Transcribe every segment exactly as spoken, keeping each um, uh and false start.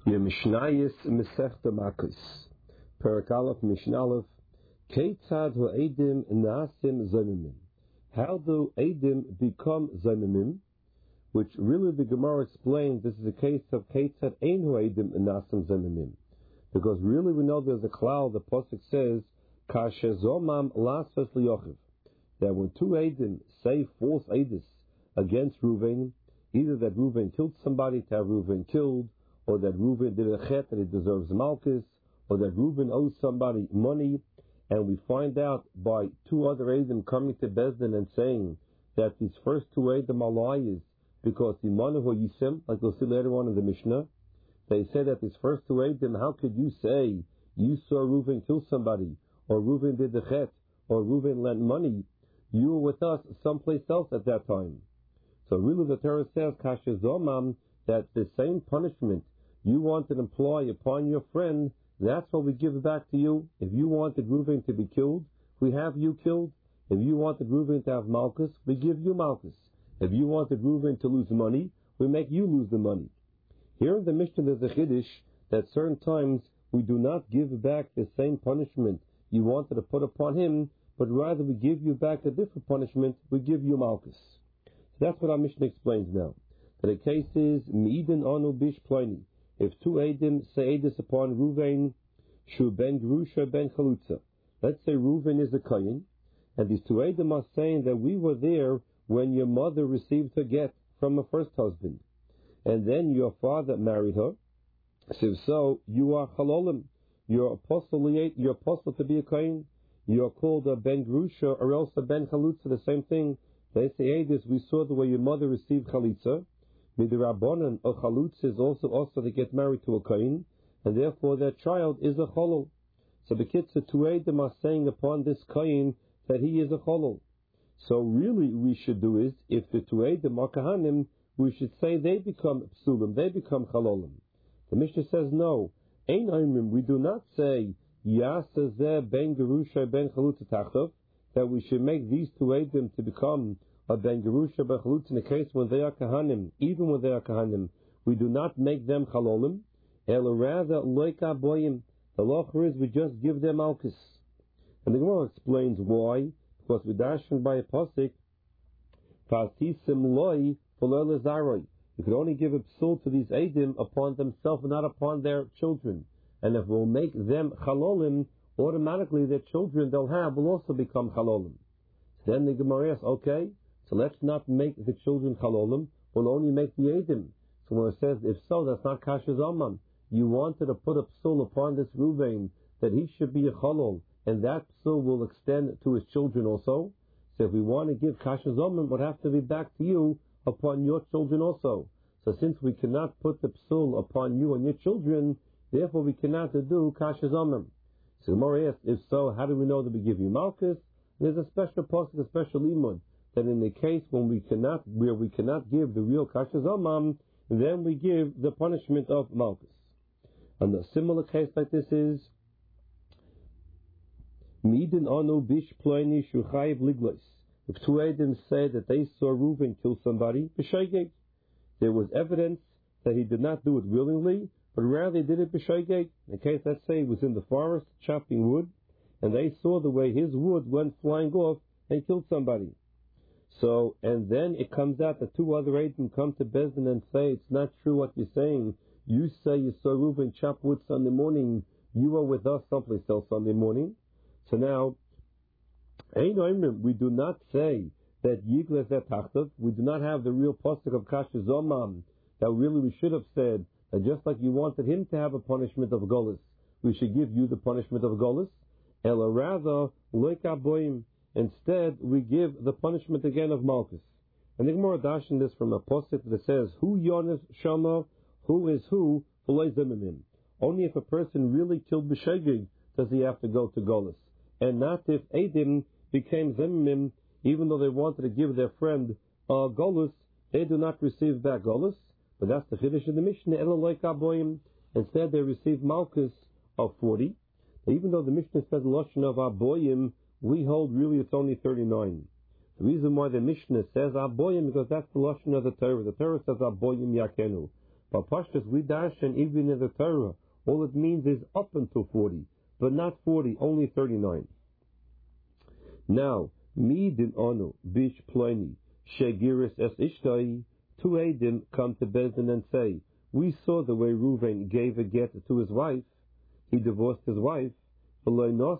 Yemishnayis Mesechta Makos, Perek Aleph Mishnah Aleph. Keitzad ha'edim naasim zaymimim. How do edim become zaymimim? Which really the Gemara explains this is a case of Keitzad ein ha'edim naasim zaymimim. Because really we know there's a cloud. The pasuk says Kashezomam lasves liyochiv, that when two edim say false edis against Reuven, either that Reuven killed somebody to have Reuven killed, or that Reuven did a chet that he deserves malchus, or that Reuven owes somebody money, and we find out by two other Eidim coming to Bezdin and saying that these first two Eidim are liars because the Manahu Yisem, like we'll see later on in the Mishnah, they say that these first two Eidim, how could you say you saw Reuven kill somebody, or Reuven did the chet, or Reuven lent money? You were with us someplace else at that time. So really the Torah says, Kashezomam, that the same punishment you wanted to employ upon your friend, that's what we give back to you. If you wanted Reuven to be killed, we have you killed. If you wanted Reuven to have malchus, we give you malchus. If you wanted Reuven to lose money, we make you lose the money. Here in the Mishnah there's a chiddush that certain times we do not give back the same punishment you wanted to put upon him, but rather we give you back a different punishment, we give you malchus. So that's what our Mishnah explains now. That the case is, Me'idin anu bish ploini. If two Eidim say Eidus upon Reuven, Shu ben Gerusha ben Chalutza. Let's say Reuven is a Kohen, and these two Eidim are saying that we were there when your mother received her get from her first husband, and then your father married her. So if so, you are Chalolim. You're apostle, you're apostle to be a Kohen. You're called a ben Gerusha or else a ben Chalutza, the same thing. They say Eidus, we saw the way your mother received Chalitza. Midrabanan, a chalutz is also also to get married to a kohen, and therefore their child is a cholol. So the kids, the two Eidim are saying upon this kohen that he is a cholol. So really we should do is, if the two Eidim are kahanim, we should say they become psulim, they become chalolim. The Mishnah says no. Ein oimrim, we do not say yasazeh ben gerusha ben chalutza tachtov, that we should make these two Eidim to become a ben gerusha ben chalutz in the case when they are kahanim. Even when they are kahanim, we do not make them chalolim. El rather loika boyim. The locher is we just give them malchus. And the Gemara explains why. Because we dashen by a pasuk, Fatisim loy folel zaroi. You could only give a psul to these Eidim upon themselves and not upon their children. And if we'll make them chalolim, automatically their children they'll have will also become chalolim. So then the Gemara asks, okay, so let's not make the children chalolim, we'll only make the Eidim. So when it says, if so, that's not kasher zalman. You wanted to put a psul upon this Reuven, that he should be a chalol, and that psul will extend to his children also. So if we want to give kasher zalman, it would have to be back to you upon your children also. So since we cannot put the psul upon you and your children, therefore we cannot do kasher zalman. So Gemara asks, if so, how do we know that we give you malchus? There's a special pasuk, a special limud, that in the case when we cannot, where we cannot give the real kasher zalman, then we give the punishment of malchus. And a similar case like this is Midin anu bish ploini shuchayiv liglos. If two Eidim say that they saw Reuven kill somebody, b'shoigeg, there was evidence that he did not do it willingly, but rather he did it b'shoigeg. In the case, let's say he was in the forest chopping wood, and they saw the way his wood went flying off and killed somebody. So, and then it comes out that two other Eidim come to Bezdin and say, it's not true what you're saying. You say you saw Reuven chop wood Sunday morning, you were with us someplace else Sunday morning. So now, we do not say that Yigles Tachtov, we do not have the real pasuk of Kasher Zomam, that really we should have said that just like you wanted him to have a punishment of Golus, we should give you the punishment of Golus. Ela rather, Loika Boim, instead we give the punishment again of Malchus. And the Gemara dashin this from a pasuk that says, Who Yonis Shama, who is who, only if a person really killed b'shegig does he have to go to Golus, and not if Eidim became Zemimim, even though they wanted to give their friend uh, Golus, they do not receive back Golus, but that's the Chiddush in the Mishnah, instead they receive Malchus of forty. Even though the Mishnah says Lashon of Aboyim, we hold really it's only thirty-nine. The reason why the Mishnah says Aboyim, because that's the Lashon of the Torah. The Torah says Aboyim Yakenu. But Pashtas, we dash and even in the Torah, all it means is up until forty, but not forty, only thirty-nine. Now, midin anu bish pliny shegiris es ishtai. Two Eidim come to Bezdin and say, we saw the way Reuven gave a get to his wife. He divorced his wife, but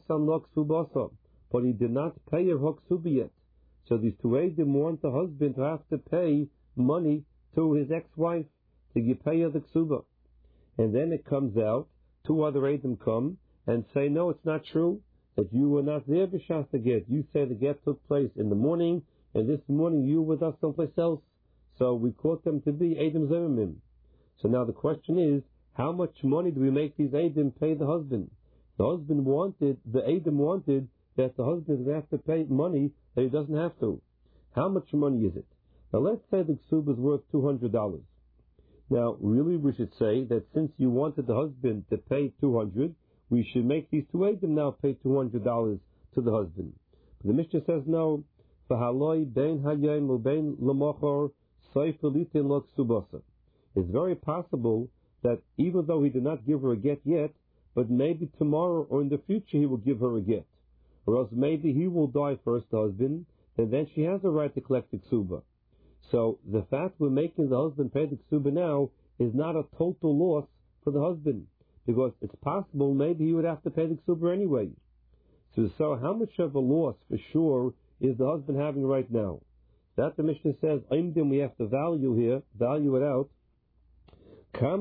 he did not pay her hoksuba yet. So these two Eidim want the husband to have to pay money to his ex-wife to pay her the ksuba. And then it comes out, two other Eidim come and say, no, it's not true, that you were not there b'shas the get. You say the get took place in the morning, and this morning you were with us someplace else. So we caught them to be Eidim Zomimim. So now the question is, how much money do we make these Eidim pay the husband? The husband wanted, the Eidim wanted that the husband is going to have to pay money that he doesn't have to. How much money is it? Now let's say the ksuba is worth two hundred dollars. Now really we should say that since you wanted the husband to pay two hundred dollars, we should make these two Eidim now pay two hundred dollars to the husband. But the Mishnah says no. V'haloi bein hayom ubein l'mochor soifelitin lo ksubasa. It's very possible that even though he did not give her a get yet, but maybe tomorrow or in the future he will give her a get. Or else maybe he will die first, the husband, and then she has a right to collect the ksuba. So the fact we're making the husband pay the ksuba now is not a total loss for the husband, because it's possible maybe he would have to pay the ksuba anyway. So, so how much of a loss for sure is the husband having right now? That the Mishnah says, we have to value here, value it out. How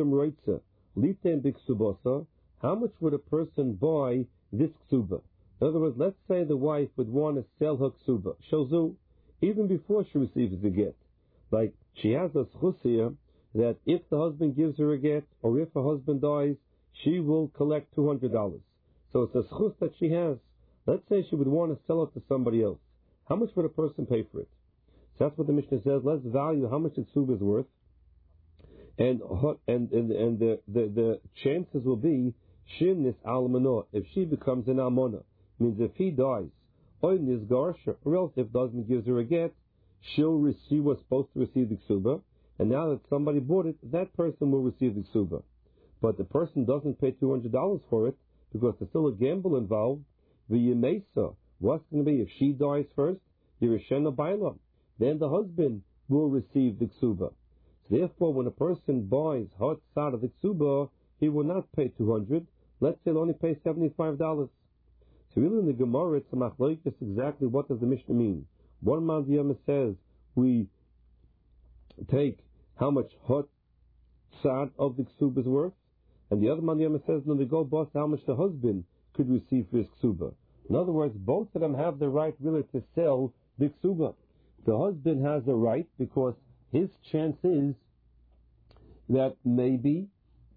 much would a person buy this ksuba? In other words, let's say the wife would want to sell her ksuba, shozu, even before she receives the get. Like, she has a schus here that if the husband gives her a get, or if her husband dies, she will collect two hundred dollars. So it's a schus that she has. Let's say she would want to sell it to somebody else. How much would a person pay for it? So that's what the Mishnah says. Let's value how much the ksuba is worth. And and and, and the, the, the chances will be shimnis almano, if she becomes an almana. Means if he dies, or nizgarsha, or else if the husband gives her a get, she'll receive, was supposed to receive the ksuba, and now that somebody bought it, that person will receive the ksuba. But the person doesn't pay two hundred dollars for it, because there's still a gamble involved. The yemesa, what's going to be if she dies first? Yereshena baila, then the husband will receive the ksuba. So therefore, when a person buys hot side of the ksuba, he will not pay two hundred dollars. Let's say he'll only pay seventy-five dollars. So really in the Gemara, it's a machlokes exactly what does the Mishnah mean. One man says we take how much hot side of the ksuba is worth, and the other man says no, we go bust how much the husband could receive for his ksuba. In other words, both of them have the right really to sell the ksuba. The husband has the right because his chance is that maybe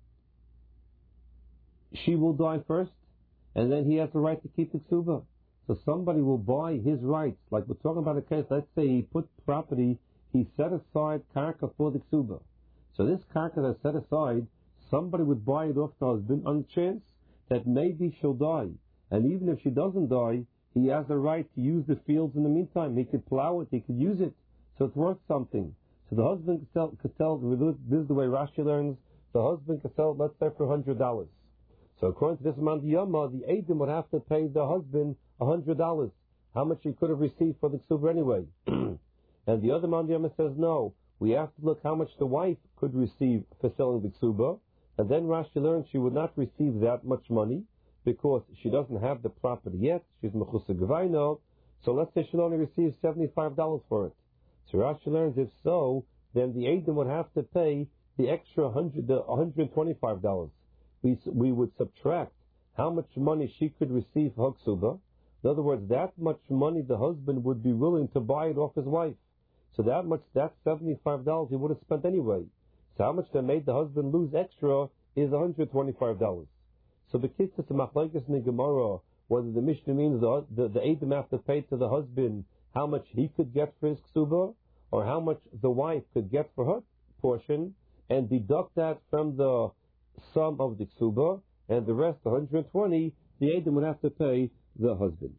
she will die first, and then he has the right to keep the ksuba. So somebody will buy his rights. Like we're talking about a case, let's say he put property, he set aside karka for the ksuba. So this karka that's set aside, somebody would buy it off the husband on the chance that maybe she'll die. And even if she doesn't die, he has the right to use the fields in the meantime. He could plow it, he could use it. So it's worth something. So the husband could sell, could sell this is the way Rashi learns, the husband could sell, let's say, for one hundred dollars. So according to this Mandiyama, the Eidim would have to pay the husband one hundred dollars. How much he could have received for the ksuba anyway. And the other Mandiyama says, no, we have to look how much the wife could receive for selling the ksuba. And then Rashi learns she would not receive that much money because she doesn't have the property yet. She's mechusa gvaino. So let's say she'll only receive seventy-five dollars for it. So Rashi learns if so, then the Eidim would have to pay the extra one hundred twenty-five dollars. We, we would subtract how much money she could receive for ksuba. In other words, that much money the husband would be willing to buy it off his wife. So that much, that seventy-five dollars he would have spent anyway. So how much that made the husband lose extra is one hundred twenty-five dollars. So the kids it's a machlokes in the Gemara, whether the Mishnah means the the, the Eidim have to pay to the husband how much he could get for his ksuba, or how much the wife could get for her portion, and deduct that from the sum of the ksuba, and the rest, one hundred twenty, the Eidim would have to pay the husband.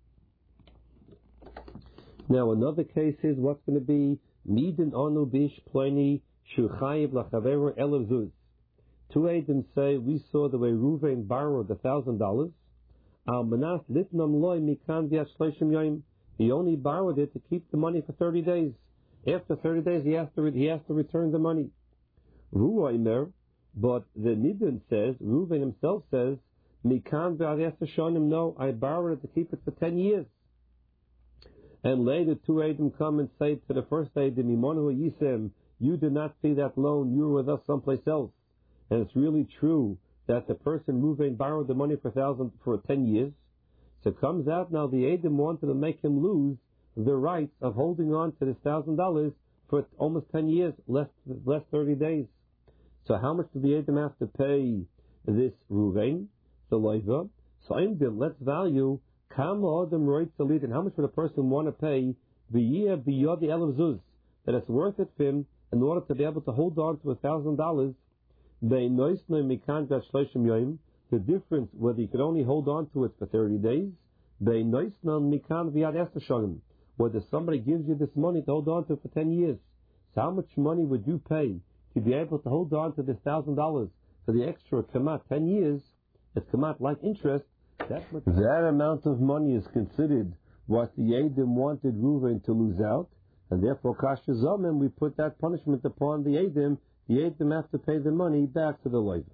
Now another case is what's going to be midin anu bish pliny Shuchayiv lachaveru elav zuz. Two Eidim say, we saw the way Reuven borrowed the thousand dollars. Al manas litnam loy mikan v'yat shloshim yoyim. He only borrowed it to keep the money for thirty days. After thirty days, he has to re- he has to return the money. Ruoimer, but the Nidin says, Reuven himself says, mikan v'yat shonim. No, I borrowed it to keep it for ten years. And later, two Eidim come and say to the first Eidim, Imonu Yisem, you did not see that loan. You were with us someplace else. And it's really true that the person Reuven borrowed the money for thousand for ten years. So it comes out now the Eidim wanted to make him lose the rights of holding on to this thousand dollars for almost ten years, less less thirty days. So how much do the Eidim have to pay this Reuven, the Leiva? So Eidim, let's value Kama Adam Roit Salit, and how much would a person want to pay the year beyond the Elav Zuz, that it's worth it for him in order to be able to hold on to a thousand dollars. The difference whether you could only hold on to it for thirty days, whether somebody gives you this money to hold on to it for ten years. So how much money would you pay to be able to hold on to this thousand dollars for the extra kamat ten years? It's kamat like interest. That, much that amount of money is considered what the Eidim wanted Reuven to lose out, and therefor Kasha Zomim, we put that punishment upon the Eidim. The Eidim have to pay the money back to the Leiva.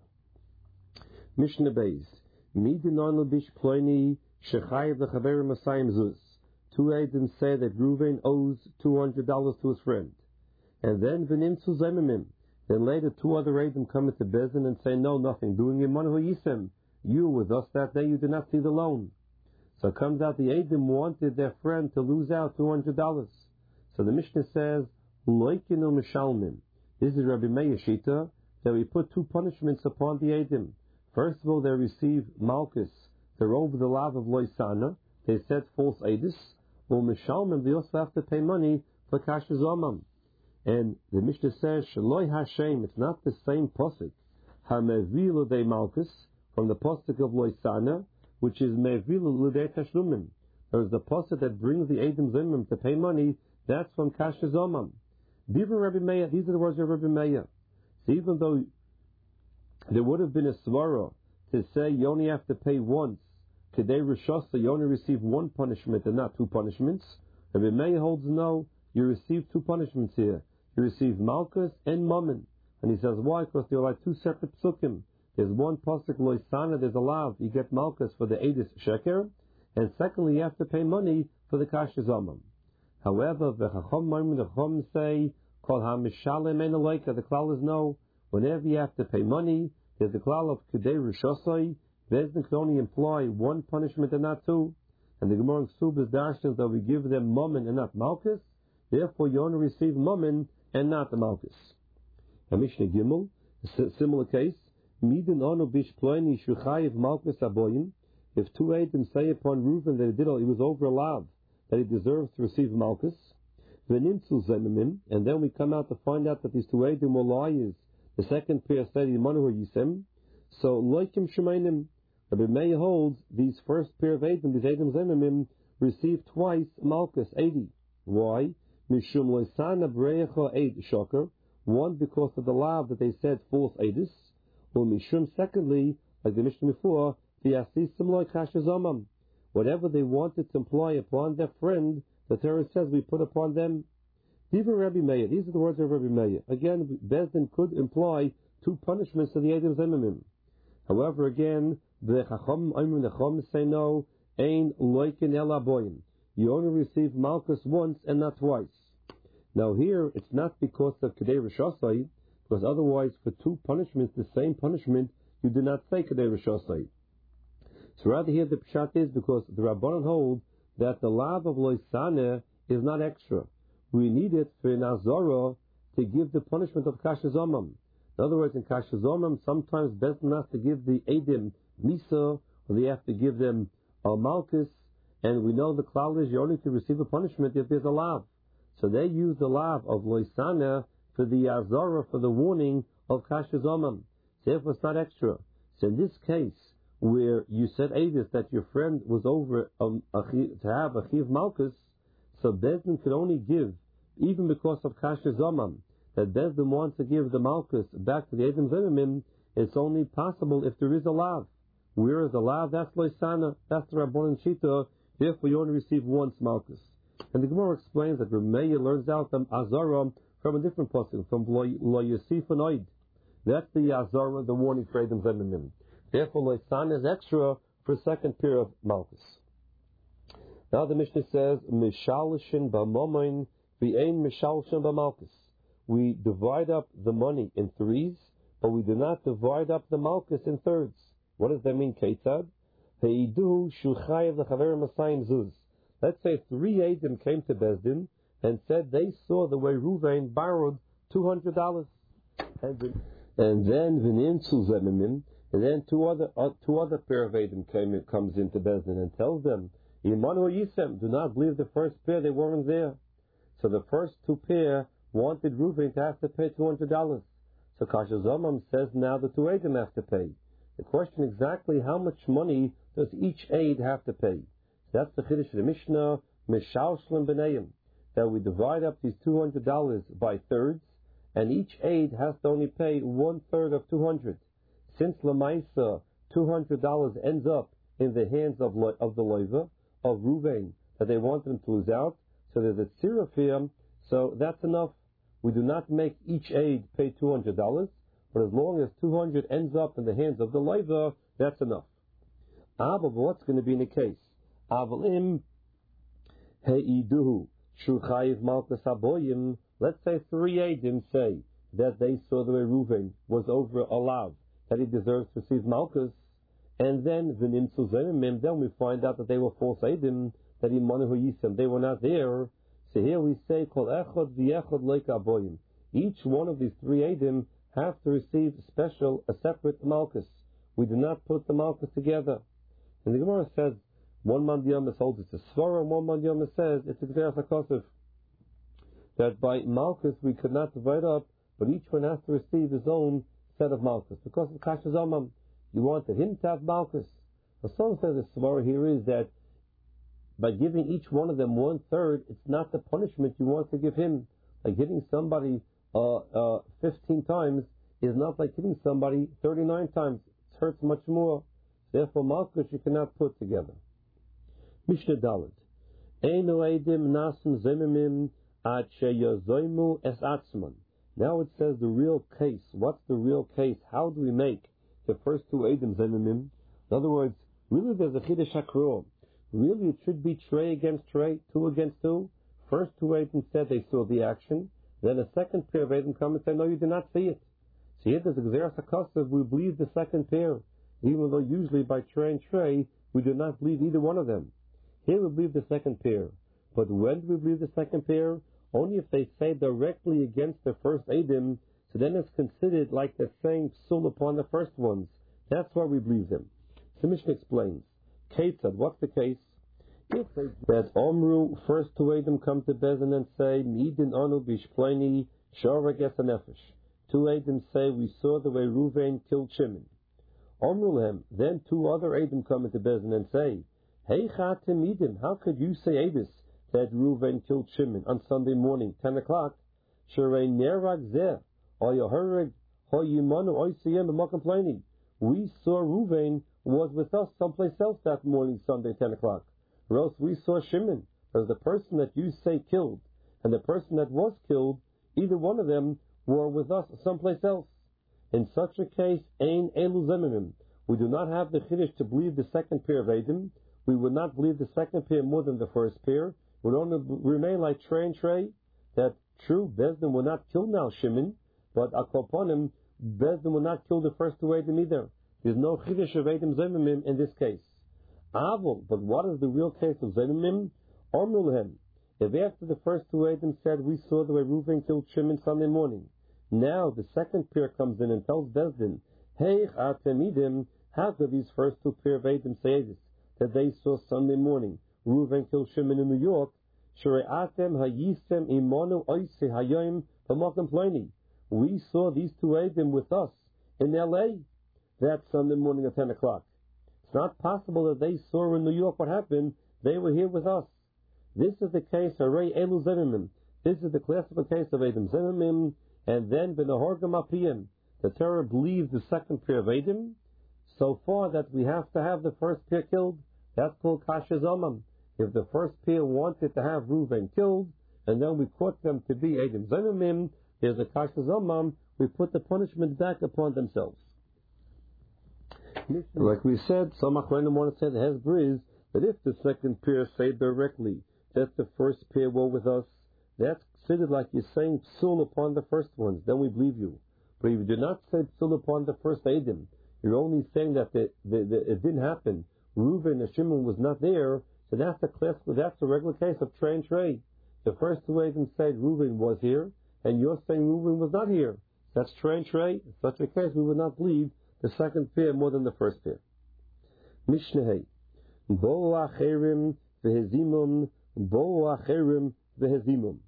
Mishnah Beis. Midinon l'bish ploini shechayiv l'chaver masayim zuz. Two Eidim say that Reuven owes two hundred dollars to his friend. And then v'nimtzu zemimim. Then later two other Eidim come into Bezin and say, no, nothing. Doing imanu yisem. You were with us that day, you did not see the loan. So it comes out the Eidim wanted their friend to lose out two hundred dollars. So the Mishnah says, loikinu mishalmim. This is Rabbi Meir Shita, that we put two punishments upon the Eidim. First of all, they receive malchus. They're over the lav of loisana. They said false eidus. Well, mishalmim, they also have to pay money for kasher zomam. And the Mishnah says, shaloi hashem, it's not the same posik. Hamevilu de malchus, from the posik of loisana, which is mevilu l'dei tashlumim. There's the posik that brings the Eidim zimim to pay money. That's from kasher zomam. Even Rabbi Meir, these are the words of Rabbi Meir. So even though there would have been a svara to say you only have to pay once, Kedei Rishasa, you only receive one punishment and not two punishments, Rabbi Meir holds no, you receive two punishments here. You receive Malchus and Mammon. And he says, why? Because they're like two separate psukim. There's one pasuk loisana, there's a lav, you get Malchus for the Eidus Sheker, and secondly you have to pay money for the Kasher Zomam. However, the Chacham the Chacham say, Kol HaMishalem Ein Aleika, the klal is no. Whenever you have to pay money, there's the klal of Kedei Rishosai. Bezdin can only employ one punishment and not two. And the Gemara in Ksub is darshan that we give them Mammon and not Malchus. Therefore, you only receive Mammon and not the Malchus. And Mishnah Gimel, a similar case. Midin Onu Bish Ploini Shuchayiv Malchus Aboyim. If two Eidim say upon Reuven that he did all, he was over a lav, that he deserves to receive Malchus, and then we come out to find out that these two Eidim were liars. The second pair said, Imanu Yisem. So, Loikim Shemainim, Rabbi Meir holds these first pair of Eidim, these Eidim Zemimim, received twice Malchus, eighty. Why? Mishum Loisana Breyecha Eid Shoker. One, because of the law that they said false Eidus. Or Mishum, secondly, like the Mishnah before, the Asisim Loi Kasher Zomam. Whatever they wanted to employ upon their friend, the Torah says we put upon them. Even Rabbi Meir, these are the words of Rabbi Meir. Again, Bezdin could employ two punishments to the Eidim Zemimim. However, again, the Chacham, Oimim, the Chacham say no, Ein Loikin El Aboyim. You only receive Malchus once and not twice. Now here, it's not because of Kedei Rishosai, because otherwise for two punishments, the same punishment, you do not say Kedei Rishosai. So rather here the pshat is because the Rabbanan hold that the lav of loisane is not extra. We need it for an azara to give the punishment of kasher zomam. In other words, in kasher zomam, sometimes Bezdin has to give the Eidim misa, or they have to give them a malchus, and we know the klal is you only can receive a punishment if there's a lav. So they use the lav of loisane for the azara, for the warning of kasher zomam. Therefore it's not extra. So in this case, where you said Eidus that your friend was over um, a, to have a chiv malchus, so Bezdin could only give, even because of kasher zomam, that Bezdin wants to give the Malkus back to the Edom Zimmerman, it's only possible if there is a lav. Where is the lav? That's Loisana, that's the Rabbanan Shita, therefore you only receive once Malkus. And the Gemara explains that Rameya learns out the Azara from a different pasuk, from Lo Yosef Oid. That's the Azara, the warning for Edom Zimmerman. Therefore Loisana is extra for a second pair of Malkus. Now the Mishnah says, Mishalshin Bamomain V'ein Mishalshin Bamalkus. We divide up the money in threes, but we do not divide up the Malkus in thirds. What does that mean, Ketzad? Heidu Shuchayev L'Chaver Masayim Zuz. Let's say three Eidim came to Bezdin and said they saw the way Ruvain borrowed two hundred dollars. And then V'nim Tzuzemimim, and then two other uh, two other pair of Eidim came comes into Bezdin and tells them, Yimanu Yisem, do not believe the first pair, they weren't there. So the first two pair wanted Reuven to have to pay two hundred dollars. So Kasha Zomam says now the two Eidim have to pay. The question exactly how much money does each aid have to pay? So that's the Chiddush of the Mishnah, Mishalshlim B'nayim, that we divide up these two hundred dollars by thirds, and each aid has to only pay one third of two hundred. Since Lamaisa, two hundred dollars ends up in the hands of, of the Loiva, of Reuven, that they want them to lose out, so there's a tzirafim, so that's enough. We do not make each aid pay two hundred dollars, but as long as two hundred ends up in the hands of the Loiva, that's enough. Ah, but what's going to be in the case? Avalim heiduhu shuchayiv malchus aboyim. Let's say three Eidim say that they saw the way Reuven was over a lav, that he deserves to receive malchus, and then v'nim tzuzemim, then we find out that they were false Eidim, that imanu yisem, they were not there. So here we say, Kol echad v'echad leika aboyim. Each one of these three Eidim have to receive special, a separate malchus. We do not put the malchus together. And the Gemara says, one man diyamas holds it's a svara, and one man diyamas says it's a gzeras hakosef. That by malchus we could not divide up, but each one has to receive his own set of malchus. Because of Kasha Zomam, you wanted him to have malchus. The some says the svara here is that by giving each one of them one third, it's not the punishment you want to give him. Like hitting somebody uh, uh, fifteen times is not like hitting somebody thirty-nine times. It hurts much more. Therefore, malchus you cannot put together. Mishnah Dalet. Einu eidim nasim zemimim ad sheyazoimu es atzman. Now it says the real case. What's the real case? How do we make the first two eidim zemimim? In other words, really there's a chiddush hakro. Really, it should be tray against tray, two against two. First two Eidim said they saw the action. Then a second pair of Eidim come and say, no, you did not see it. So here there's a Gzeras HaKosav, we believe the second pair. Even though usually by tray and tray, we do not believe either one of them. Here we believe the second pair. But when do we believe the second pair? Only if they say directly against the first Eidim, so then it's considered like they're saying psul upon the first ones. That's why we believe them. So Mishnah explains. Ketzad, what's the case? If they, that Omru, first two Eidim come to Bezdin and say, Midin anu bishpleni shara gesanefesh. Two Eidim say, we saw the way Reuven killed Shimon. Omru then two other Eidim come into Bezdin and say, Hey chatim Midim, how could you say Eidus that Reuven killed Shimon on Sunday morning, ten o'clock? Sharei nerag zeh, oyahareg, hoyimanu oisiyem b'makampleni. We saw Reuven was with us someplace else that morning, Sunday, ten o'clock. Or else we saw Shimon, as the person that you say killed, and the person that was killed, either one of them were with us someplace else. In such a case, ein elu zemimim. We do not have the chiddush to believe the second pair of Eidim. We would not believe the second pair more than the first pair. It would only remain like tray and tray, that true, Bezdin will not kill now Shimon, but akoponim, Bezdin will not kill the first two Eidim either. There's no chiddush of Eidim zemimim in this case. Avol, but what is the real case of zemimim? Omrulhem. If after the first two Eidim said, we saw the way Reuven killed Shimon Sunday morning, now the second pair comes in and tells Bezdin, Hey Atemidim, how could these first two pair of Eidim say this? That they saw Sunday morning Reuven killed Shimon in New York. Atem hayisem imonu oise hayom b'makom ploni. We saw these two Eidim with us in L A that Sunday morning at ten o'clock. It's not possible that they saw in New York what happened. They were here with us. This is the case, Arei Elu Zemimim. This is the classical case of Eidim Zemimim. and then B'nahorgam Apiyim, the Torah believes the second pair of Eidim, so far that we have to have the first pair killed. That's called Kasha Zomam. If the first pair wanted to have Reuven killed, and then we caught them to be Eidim Zomamim, there's a Kasha Zomam, we put the punishment back upon themselves. Like we said, some Achronim want to say the Hezbollah is that if the second pair say directly that the first pair were with us, that's considered like you're saying psul upon the first ones, then we believe you. But if you do not say psul upon the first Eidim, you're only saying that the, the, the, it didn't happen. Reuven and Shimon was not there, so that's a class, that's a regular case of trade and trade. The first two Eidim said Reuven was here, and you're saying Reuven was not here. That's trade and trade. In such a case, we would not believe the second pair more than the first pair. Mishnah Bo acherim v'hezimum, bo acherim v'hezimum.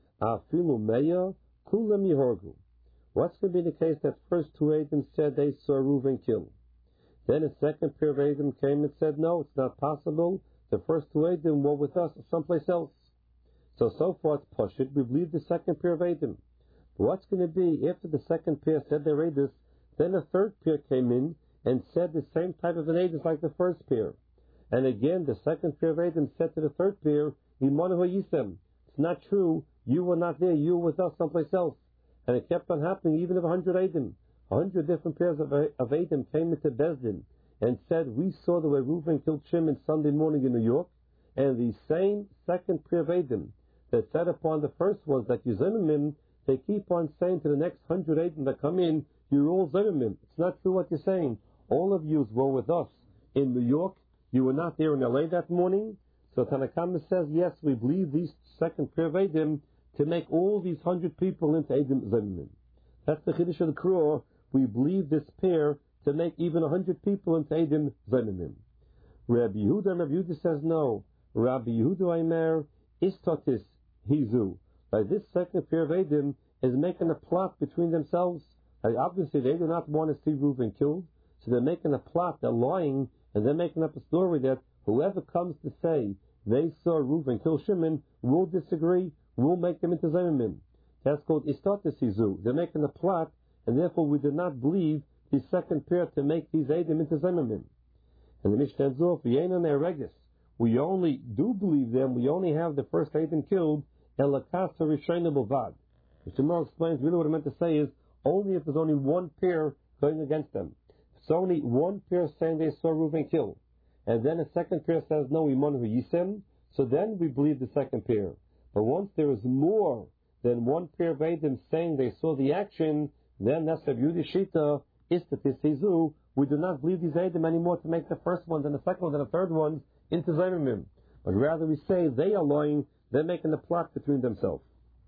Afilu meya kulam yihorgu. What's going to be the case that first two Eidim said they saw Reuven kill? Then a second pair of Eidim came and said, no, it's not possible. The first two Eidim were with us someplace else. So, so far it's Pashut. We believe the second pair of Eidim. But what's going to be after the second pair said their Eidim, then a third pair came in and said the same type of an Eidim like the first pair. And again, the second pair of Eidim said to the third pair, Imanu Yisem. It's not true. You were not there. You were with us someplace else. And it kept on happening even if a hundred Eidim, a hundred different pairs of, of Eidim came into Bezdin and said, we saw the way Reuven killed Shimon Sunday morning in New York, and the same second pair of Eidim that said upon the first ones that you Zimmerman, they keep on saying to the next hundred Eidim that come in, you're all Zimmerman. It's not true what you're saying. All of you were with us in New York. You were not there in L A that morning. So Tanakama says, yes, we believe these second pair of Eidim to make all these hundred people into Eidim Zimmerman. That's the Chiddush of the Kror. We believe this pair to make even a hundred people into Eidim Zimmerman. Rabbi Yehuda, Rabbi Yehuda says no. Rabbi Yehuda Aimer Istotis Hizu. Like this second pair of Eidim is making a plot between themselves. Like obviously they do not want to see Reuven killed, so they're making a plot, they're lying, and they're making up a story that whoever comes to say they saw Reuven kill Shimon will disagree, will make them into Zimmerman. That's called Istotis Hizu. They're making a plot, and therefore we do not believe the second pair to make these Eidim into Zimmerman. And the Mishnah ends off, Yenan Eregis. We only do believe them, we only have the first Eidim killed, Elakasa Rishayna Bovad. The Shemar explains, really what I meant to say is, only if there's only one pair going against them. If it's only one pair saying they saw Reuven kill, and then a second pair says, no, Imanu Yisem, so then we believe the second pair. But once there is more than one pair of Eidim saying they saw the action, then that's a beauty shita, Istatis Hizu. We do not believe these Eidim anymore to make the first ones and the second ones and the third ones into Zimmerman. But rather we say they are lying, they're making a plot between themselves.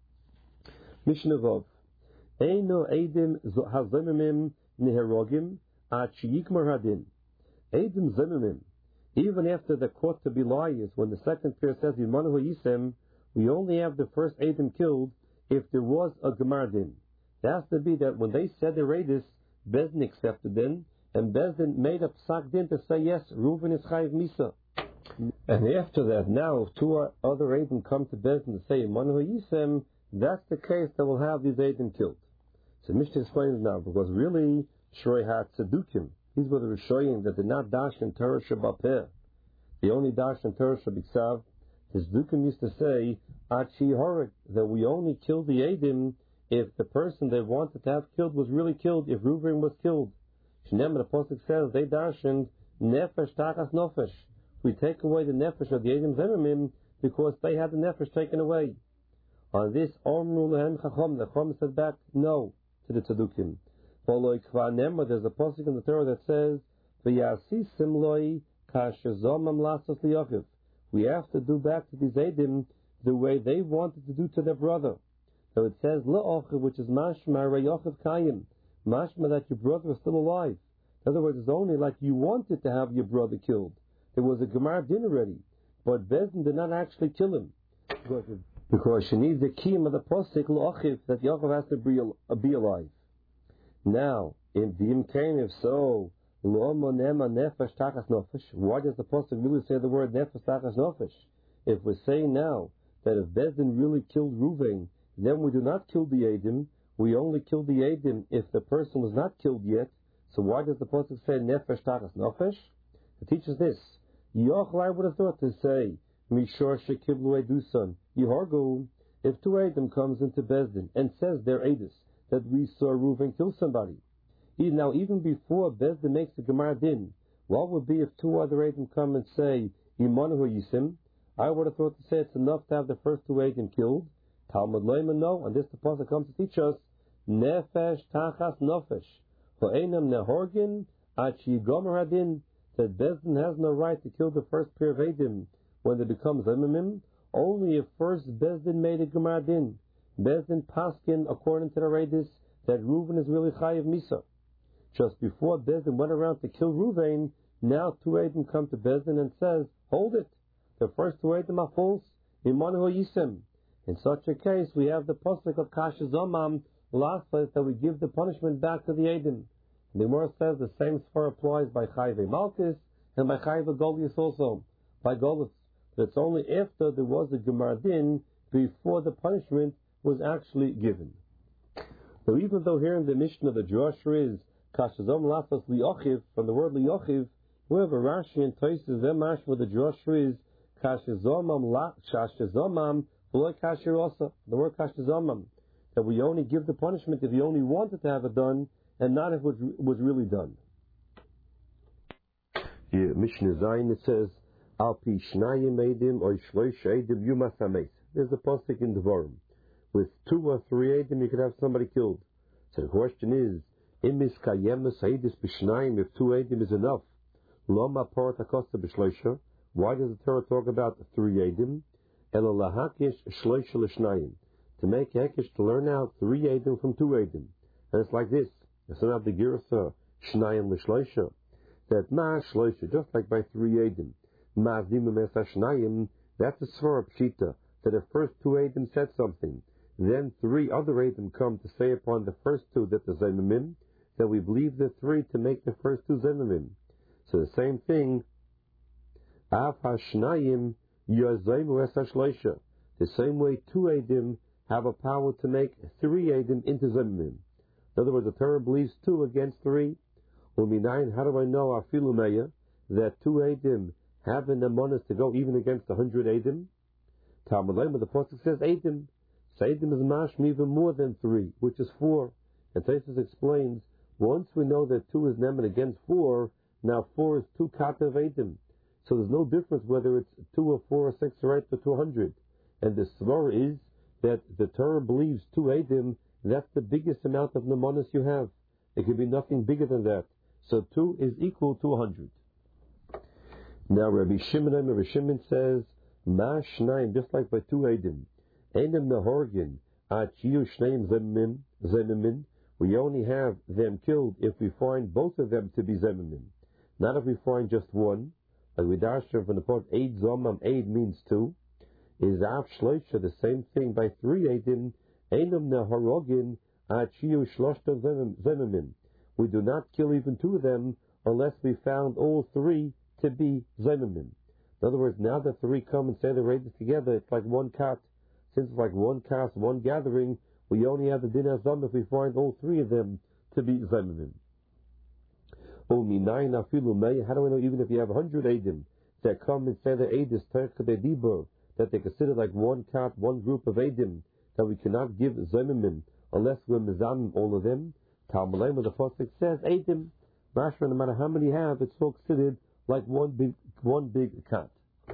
Mishnah Vav. Eino Eidim HaZimmerman Neherogim Ad Sheyikmar Hadin. Eidim Zimmerman. Even after they're caught to be liars, when the second pair says Yimanu Yisem, we only have the first Eidim killed if there was a Gemar Din. It has to be that when they said the Radis, Bezdin accepted them, and Bezdin made a psak din to say, yes, Reuven is Chayiv Misa. And after that, now, if two other Eidim come to Bezdin to say, Imanu Yisem, that's the case that will have these Eidim killed. So Mishnah explains now, because really, Shrei HaTzedukim, these were the Rishoyim that did not dash in Torah Shabbat. The only dash in Torah Shabbat, his Dukim used to say, Achi Horek, that we only kill the Eidim if the person they wanted to have killed was really killed, if Reuven was killed. Shneim, the Apostle says, they dashened Nefesh Tachas Nofesh. We take away the Nefesh of the Eidim Zimmerman because they had the Nefesh taken away. On this, Omru Lehem Chachom, the Chachom said back, no, to the Tzedukim. There's a Apostle in the Torah that says, V'yasisim loi kashazomam lasos liyochiv. We have to do back to these Eidim the way they wanted to do to their brother. So it says, Le'ochiv, which is mashma reyochiv kayim. Mashma that your brother is still alive. In other words, it's only like you wanted to have your brother killed. There was a Gemar Din already. But Bezdin did not actually kill him. Because she needs the kiyum of the posik, Le'ochiv, that Yaakov has to be, uh, be alive. Now, in the Imkain, if so, why does the Apostle really say the word nefesh tachas nofesh? If we're saying now that if Bezdin really killed Reuven, then we do not kill the Eidim, we only kill the Eidim if the person was not killed yet. So why does the pasuk say nefesh tachas nefesh? It teaches this. Yochel, I would have thought to say mishor shekiblu edusan yihargu. If two Eidim comes into Bezdin and says they're Eidus that we saw Reuven kill somebody, now even before Bezdin makes the Gemara din, what would be if two other Eidim come and say imanu yisim? I would have thought to say it's enough to have the first two Eidim killed. Talmud Leiman no, and this the pasuk comes to teach us nefesh tachas nefesh ho'enam nehorgin ad sheyigomer hadin, that Bezdin has no right to kill the first pair of Eidim when they become zemimim, only if first Bezdin made a Gemara din. Bezdin paskin according to the Reidis that Reuven is really chayiv misa. Just before Bezdin went around to kill Reuven, now two Eidim come to Bezdin and says, hold it, the first two Eidim are false, imanu yisim. In such a case, we have the pasuk of Kasha Zomam, last place that we give the punishment back to the Eidim. The Gemara says the same svar applies by Chayve Malchus and by Chayve Goliath also, by Goliath. But it's only after there was a Gemara din before the punishment was actually given. So even though here in the Mishnah the Drasha is Kasha Zom Lafas Liochiv, from the word Liochiv, we have a Rashi and Tosis Vemash where the Drasha is Kasha Zomam La Kasha Zomam the word kashizamam, that we only give the punishment if you only wanted to have it done, and not if it was, was really done. Here, Mishnah Zayin, it says, Al pi shnayim eidim or shloish eidim yumas hamet. There's a pasuk in Devarim. With two or three eidim, you could have somebody killed. So the question is, Im is kayemus eidis b'shnayim, if two eidim is enough. Loma parat hakosta b'shloisha. Why does the Torah talk about three eidim? To make hekish, to learn out three Eidim from two Eidim. And it's like this. It's not the Girsa, Shnayim l'shloisha. That ma shloisha, just like by three Eidim. Ma zimim esa Shnayim, that's a svara pshita, that the first two Eidim said something. Then three other Eidim come to say upon the first two that the Zemimim, that we believe the three to make the first two Zemimim. So the same thing, Af ha-Shnayim, the same way two Eidim have a power to make three Eidim into Zemimim. In other words, the Torah believes two against three. Uminayin, how do I know Afilumeya that two Eidim have an amonis to go even against a hundred Eidim? Talmud Lema, the pasuk says Eidim. So Eidim is mashmi even more than three, which is four. And Taisus explains, once we know that two is nemen against four, now four is two katav Eidim. So there's no difference whether it's two or four or six or eight or two hundred. And the svar is that the Torah believes two Eidim, that's the biggest amount of nemonis you have. It could be nothing bigger than that. So two is equal to a hundred. Now Rabbi Shimon, Rabbi Shimon says, Ma shnayim, just like by two Eidim. Eidim nehorgin, achiyu shnayim zemimim, zemimim. We only have them killed if we find both of them to be zemimim. Not if we find just one. Like we dash from the part, Eid Zomam, Eid means two. Is Av Shloisha the same thing by three Eidim? Einam Neharogin, Achiyu Shloshta Zemimim. We do not kill even two of them unless we found all three to be Zemimim. In other words, now that three come and say they're raided together, it's like one cat. Since it's like one cast, one gathering, we only have the Din Azam if we find all three of them to be Zemimim. How do we know even if you have a hundred Eidim that come and say the Eidis Terchadei that they consider like one cat, one group of Eidim, that we cannot give Zemimim unless we're Mizamim all of them? Talmud Lema, the pasuk says Eidim, Mashra, no matter how many you have, it's all considered like one big one big cat.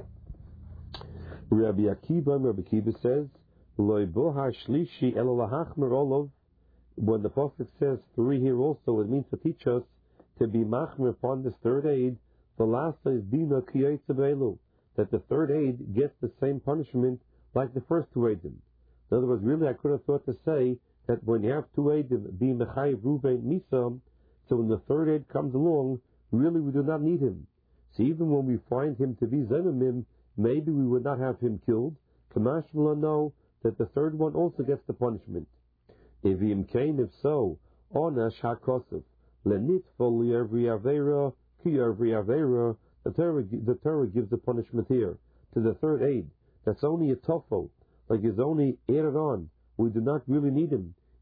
Rabbi Akiva, Rabbi Akiva says, Loi boha shlishi elo lahachmer olov. When the pasuk says three here also, it means to teach us to be machmir upon this third aid. The last is dina kiyetzabeelu, that the third aid gets the same punishment like the first two aidim. In other words, really, I could have thought to say that when you have two aidim, be mechayiv ruvein misam, so when the third aid comes along, really we do not need him. So even when we find him to be zemimim, maybe we would not have him killed. Kamash will know that the third one also gets the punishment. If he came, if so, onash hakosef. Lenitful every avera, ki every avera. The Torah, the Torah gives the punishment here to the third aid. That's only a tofo, like it's only added on. We do not really need him.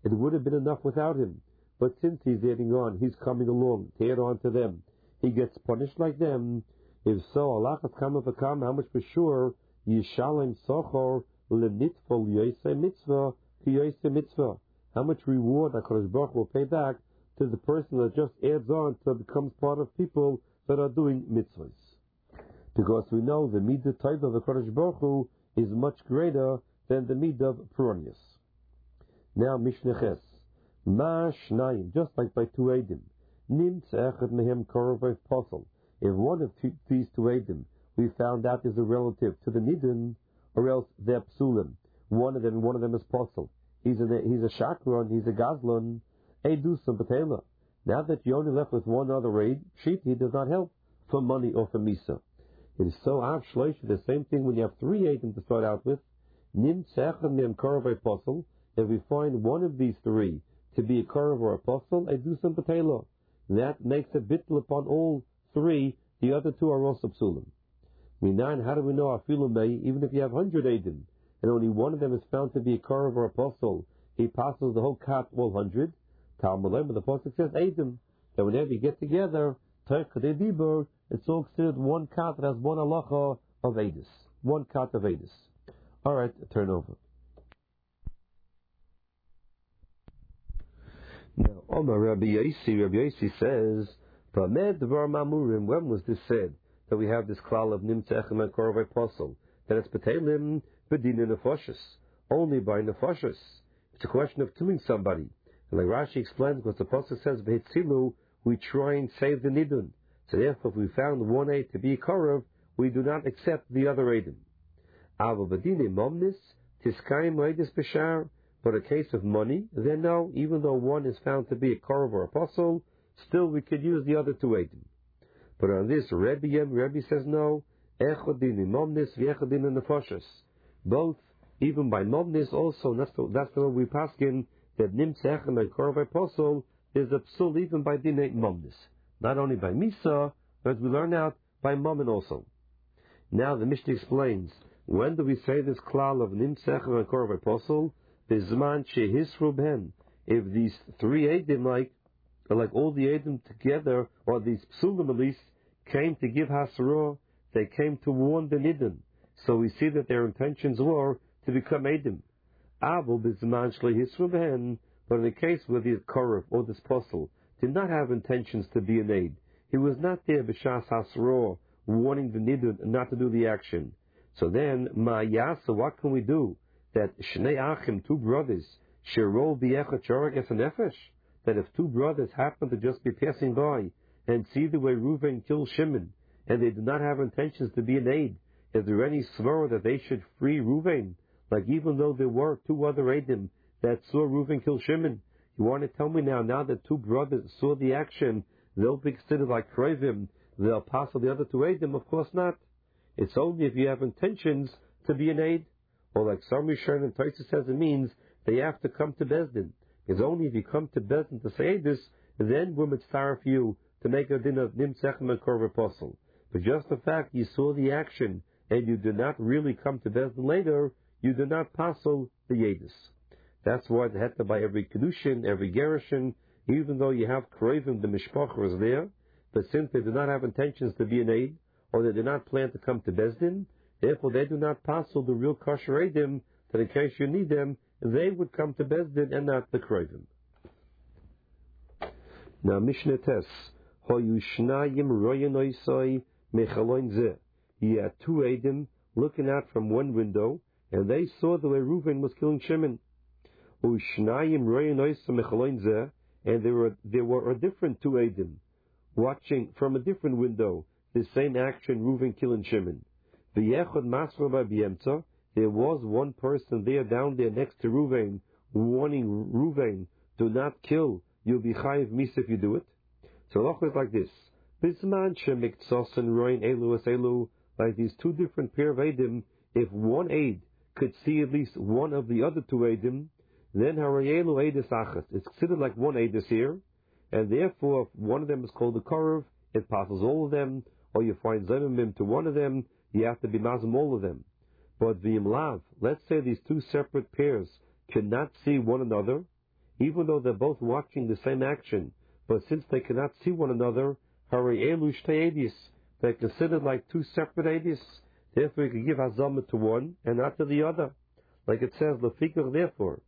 it would have been enough without him. But since he's adding on, he's coming along to add on to them, he gets punished like them. If so, Allah has come of come, how much for sure, Yishalem Sochor Lenitfol Yosei Mitzvah Ki Yosei Mitzvah. How much reward HaKadosh Baruch will pay back to the person that just adds on to becomes part of people that are doing mitzvahs. Because we know the midah type of the HaKadosh Baruch Hu is much greater than the midah of Peronius. Now Mishnah Ches. Ma Shnayim, just like by two Eidim. Nimtz Echad Mehem Korovay Posel. If one of two, these two Eidim we found out is a relative to the Nidin, or else they're Psulim. One of them, one of them is Posel. He's a, he's a Shakron, he's a Gazlon, Eidusam Patela. Now that you're only left with one other aid, Shiti does not help for money or for Misa. It is so Av Shlosh, the same thing when you have three Eidim to start out with. Nim Tzechad Mehem Korovay Posel. If we find one of these three to be a Korov or Apostle, Eidusam Patela. That makes a bittul upon all three. The other two are also psulim. Minan, how do we know afilu mei? Even if you have hundred edim and only one of them is found to be a korov or apostle, he passes the whole kat all hundred. Talmud, but the pasuk says edim. That whenever you get together, it's all considered one kat that has one halacha of edis, one kat of edis. All right, turn over. Now, Omar Rabbi Yosi, Rabbi Yosi says, when was this said? That we have this klal of Nimtzechem and Korov Apostle. That it's Petelim Bedina Nefashis. Only by Nefashis. It's a question of killing somebody. And like Rashi explains, because the Apostle says, V'hetzilu, we try and save the Nidun. So therefore, if we found one aid to be a Korov, we do not accept the other Eidim. Ava Bedina Momnis, Tiskayim Eidis Beshar. But a case of money, then no, even though one is found to be a Korov or Apostle, still we could use the other two Eidim. But on this, Rebbe, Rebbe says no, Echodin in Momnis, V'echodin in Nefashis. Both, even by Momnis also, that's the, that's the way we paskin, that Nimtzechem and Korov Apostle is a psul even by Dinei Momnis. Not only by Misa, but we learn out by Momin also. Now the Mishnah explains, when do we say this klal of Nimtzechem and Korov Apostle? Bizman shehisru ben. If these three Eidim, like, like all the Eidim together, or these psulim at least, came to give hasra, they came to warn the Nidin. So we see that their intentions were to become Eidim. Avul bizman shehisru ben. But in the case where the Korov or this apostle did not have intentions to be an aid, he was not there b'shas hasra, warning the Nidin not to do the action. So then, ma yasa, what can we do? That Shnei Achim, two brothers, Shirol B'Echad Shorag Es Nefesh, that if two brothers happen to just be passing by and see the way Reuven killed Shimon, and they do not have intentions to be an aid, is there any svara that they should free Reuven? Like even though there were two other Eidim that saw Reuven kill Shimon, you want to tell me now, now that two brothers saw the action, they'll be considered like Krovim, they'll pass on the other two Eidim? Of course not. It's only if you have intentions to be an aid. Or like Sami Shern and Taisa says, it means they have to come to Bezdin. It's only if you come to Bezdin to say this, then we're mitzvah for you to make a din of Nimtzechem and Korov Apostle. But just the fact you saw the action and you did not really come to Bezdin later, you do not passel the Yedis. That's why they had to buy every Kedushin, every Gerushin, even though you have Krovim, the Mishpachar is there, but since they do not have intentions to be an aid, or they do not plan to come to Bezdin, therefore, they do not passel the real kosher Eidim, that in case you need them, they would come to Bezdin and not the Krovim. Now, Mishnah Tes, Hoyu Shnayim Royan Oisoi Mechaloin Zeh. He had two Eidim looking out from one window, and they saw the way Reuven was killing Shimon. Ushnayim Royan Oisoi Mechaloin Zeh, and there were there were a different two Eidim watching from a different window the same action, Reuven killing Shimon. There was one person there down there next to Reuven, warning Reuven, do not kill, you'll be chayiv mis if you do it. So Loch is like this. Like these two different pair of Eidim, if one aid could see at least one of the other two Eidim, then Harayelu Eidis Achas. It's considered like one Eidis here, and therefore if one of them is called a Korov, it passes all of them, or you find Zemimim to one of them, you have to be mazim all of them. But v'im lav, let's say these two separate pairs cannot see one another. even though they're both watching the same action, but since they cannot see one another, they're considered like two separate edis. Therefore, you can give hazama to one and not to the other. Like it says, lefikach, therefore,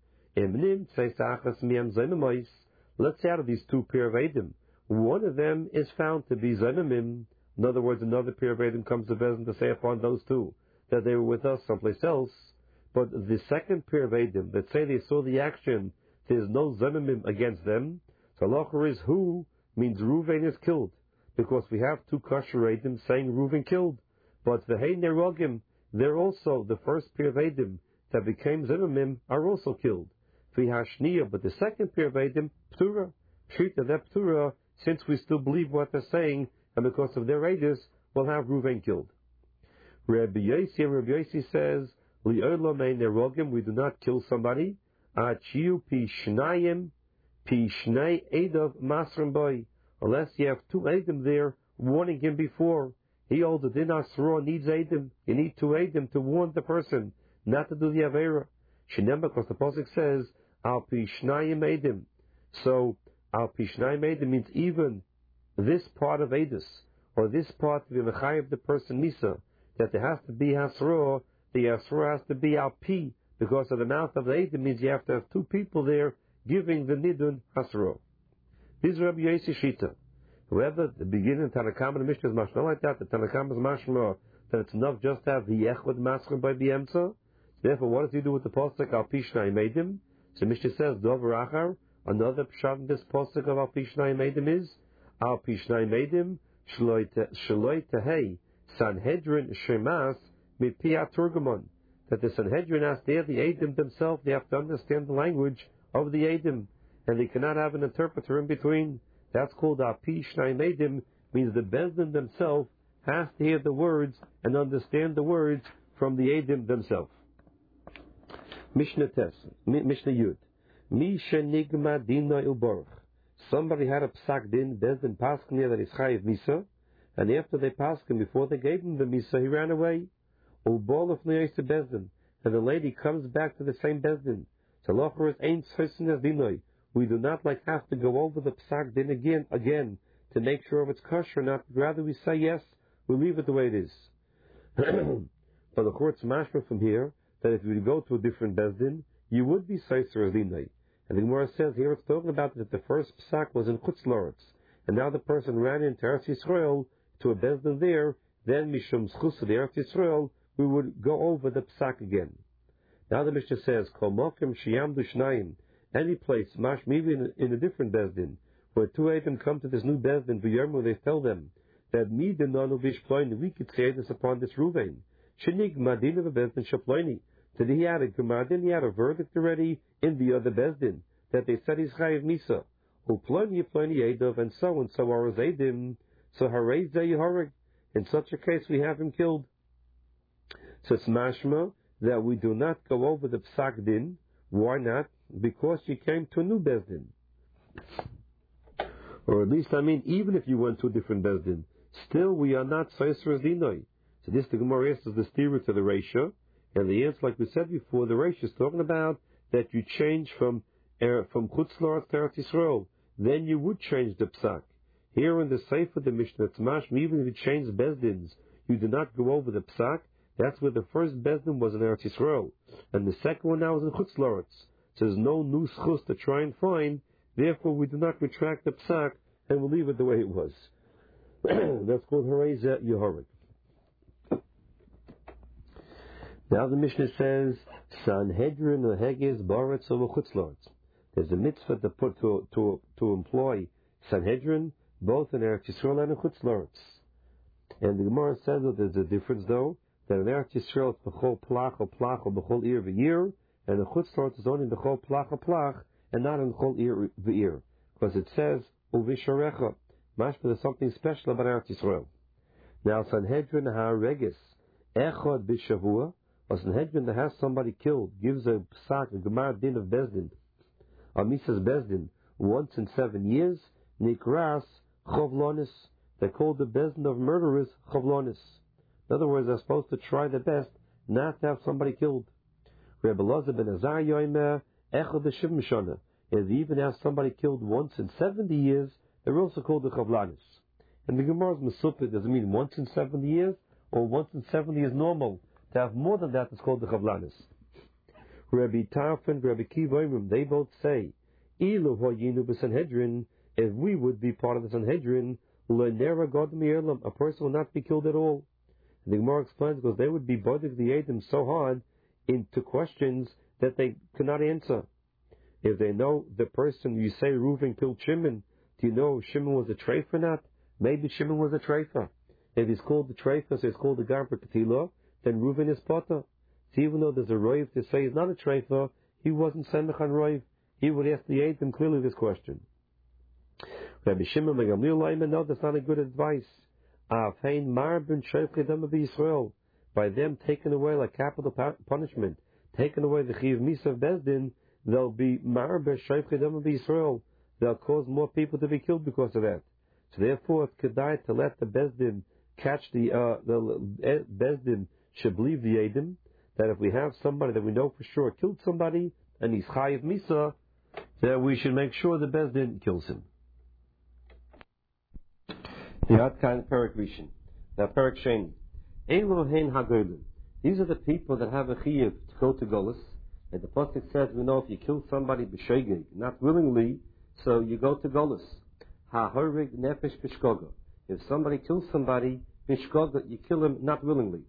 let's say out of these two pair of edim, one of them is found to be zemimim. In other words, another pair of edim comes to Bezdin to say upon those two that they were with us someplace else. But the second pair of edim that say they saw the action, there's no zemimim against them. So halacha is who means Reuven is killed, because we have two kosher edim saying Reuven killed. But the Hein Nerogim, they're also the first pair of edim that became zemimim are also killed. V'hashniya, but the second pair of edim ptura, pshita that ptura, since we still believe what they're saying, and because of their edus, we'll have Reuven killed. Rabbi Yossi, Rabbi Yossi says, Li'olam Hein Nerogim, we do not kill somebody. Achiu pi shnayim, pi shnei edav masrim boy, unless you have two edim there warning him before. He holds the din asra needs edim. You need two edim to warn the person not to do the avera. Shinem, because the pasuk says al pi shnayim edim. So al pi shnayim edim means even this part of edus, or this part of the mechayev the person misa, that there has to be hasra. The hasra has to be al pi, because of the mouth of the edim means you have to have two people there giving the nidun hasra. This is Rabbi Yossi Shita. However, the beginning of Tanakam and the Mishnah is mashma like that. The Tanakam is mashma that it's enough just to have the echad maschem by the emsa. Therefore, what does he do with the pasuk al pi shnayim edim? So Mishnah says dover achar. Another pshat in this pasuk of al pi shnayim edim is al pi shnayim edim shloi tehei Sanhedrin shemas mipiat turgamon. That the Sanhedrin has to hear the edim themselves. They have to understand the language of the edim, and they cannot have an interpreter in between. That's called al pi shnayim edim, means the Bezdin themselves has to hear the words and understand the words from the edim themselves. Mishnah Tes, Mishnah Yud. Mi shenigma dina ilborach. Somebody had a psak din, Bezdin paskin that is chayiv misa, and after they passed him, before they gave him the misa, he ran away. Ubol of neyos to Bezdin, and the lady comes back to the same Bezdin. So locher is ain't certain as dinoi. We do not like have to go over the psak din again, again, to make sure if it's kosher or not. Rather we say yes, we leave it the way it is. But the court's mashma from here, that if you go to a different Bezdin, you would be Seiser as dinoi. And the Gemara says here it's talking about that the first psak was in Chutz La'aretz, and now the person ran into Eretz Yisrael to a Bezdin there, then Mishum Schus of the Eretz Yisrael, we would go over the psak again. Now the Mishnah says, Kol Mokim Shiyamdu Shnayim, any place, mash maybe in, in a different Bezdin, where two Eidim come to this new Bezdin, V'yermu, they tell them that me the nonu vishploini, we could say this upon this Ruvain. Shinig Madin of a Bezdin Shaploini. Did he had a Gemadin, he had a verdict already in the other Bezdin, that they said he's Chayiv Misa. Uploni Ploni Eidov, and so and so are his Eidim. So Harei Zay Horeg. In such a case, we have him killed. So it's mashma that we do not go over the psak din. Why not? Because you came to a new Bezdin. Or at least, I mean, even if you went to a different Bezdin, still we are not Seiser as dinoi. So this the Gemara answers the steerer to the ratio, and the answer, like we said before, the ratio is talking about that you change from er, from Chutz La'aretz to Eretz Yisrael. Then you would change the psak. Here in the Sefer, the Mishnah Tzmash, even if you change Bezdins, you do not go over the psak. That's where the first Bezdin was in Eretz Yisrael, and the second one now is in Chutz La'aretz. So there's no new schus to try and find. Therefore, we do not retract the psak, and we'll leave it the way it was. That's called Harei Zay Horeg. Now the Mishnah says, Sanhedrin or Hegez Baretz over Chutz La'aretz. There's a mitzvah to put to to to employ Sanhedrin both in Eretz Yisrael and in Chutz La'aretz. And the Gemara says that there's a difference though, that in Eretz Yisrael it's b'chol plach or plach or b'chol ir v'ir, and in Chutz La'aretz is only b'chol plach or plach, and not in b'chol ir v'ir, because it says uvisharecha. Mashma, there's something special about Eretz Yisrael. Now Sanhedrin ha'regis echad b'shavua, a Sanhedrin that has somebody killed gives a psak, a gemar din of Bezdin, a misas Bezdin, once in seven years, nikras chovlonis. They call the Bezdin of murderers chovlonis. In other words, they're supposed to try their best not to have somebody killed. Rebbe Elazar ben Azar yoimer echad b'shivim shana. If you even have somebody killed once in seventy years, they're also called the chavlanis. And the Gemara's Mesupit doesn't mean once in seventy years, or once in seventy is normal. To have more than that is called the chavlanis. Rabbi Tarfon, Rabbi Kiva, they both say, Ilu hoyinu b'Sanhedrin, if we would be part of the Sanhedrin, le'nera god mi'erlam, a person will not be killed at all. And the Gemara explains because they would be bothering the Edom so hard into questions that they could not answer. If they know the person, you say Reuven killed Shimon, do you know if Shimon was a treifa or not? Maybe Shimon was a treifa. If he's called the treifa, so he's called the Garber Ketila, then Reuven is potter. So even though there's a roiv to say he's not a treifa, he wasn't semech on roiv. He would ask the Edom clearly this question. Rabbi Shimon ben Gamliel, no, that's not a good advice. By them taking away like capital punishment, taking away the Chiv Misa of Bezdin, they'll be Marbe Shaykhidam of Israel. They'll cause more people to be killed because of that. So therefore, it's kedai to let the Bezdin catch the uh, the Bezdin should believe the Edom that if we have somebody that we know for sure killed somebody and he's Chayiv Misa, that we should make sure the Bezdin kills him. The Atkan Perik Rishon. Now Perik Sheni. Elohein Hagolim. These are the people that have a chiyuv to go to Golus. And the pasuk says, we know if you kill somebody b'shegeg, not willingly, so you go to Golus. Ha-horig nefesh b'shkoga. If somebody kills somebody b'shkoga, you kill him not willingly.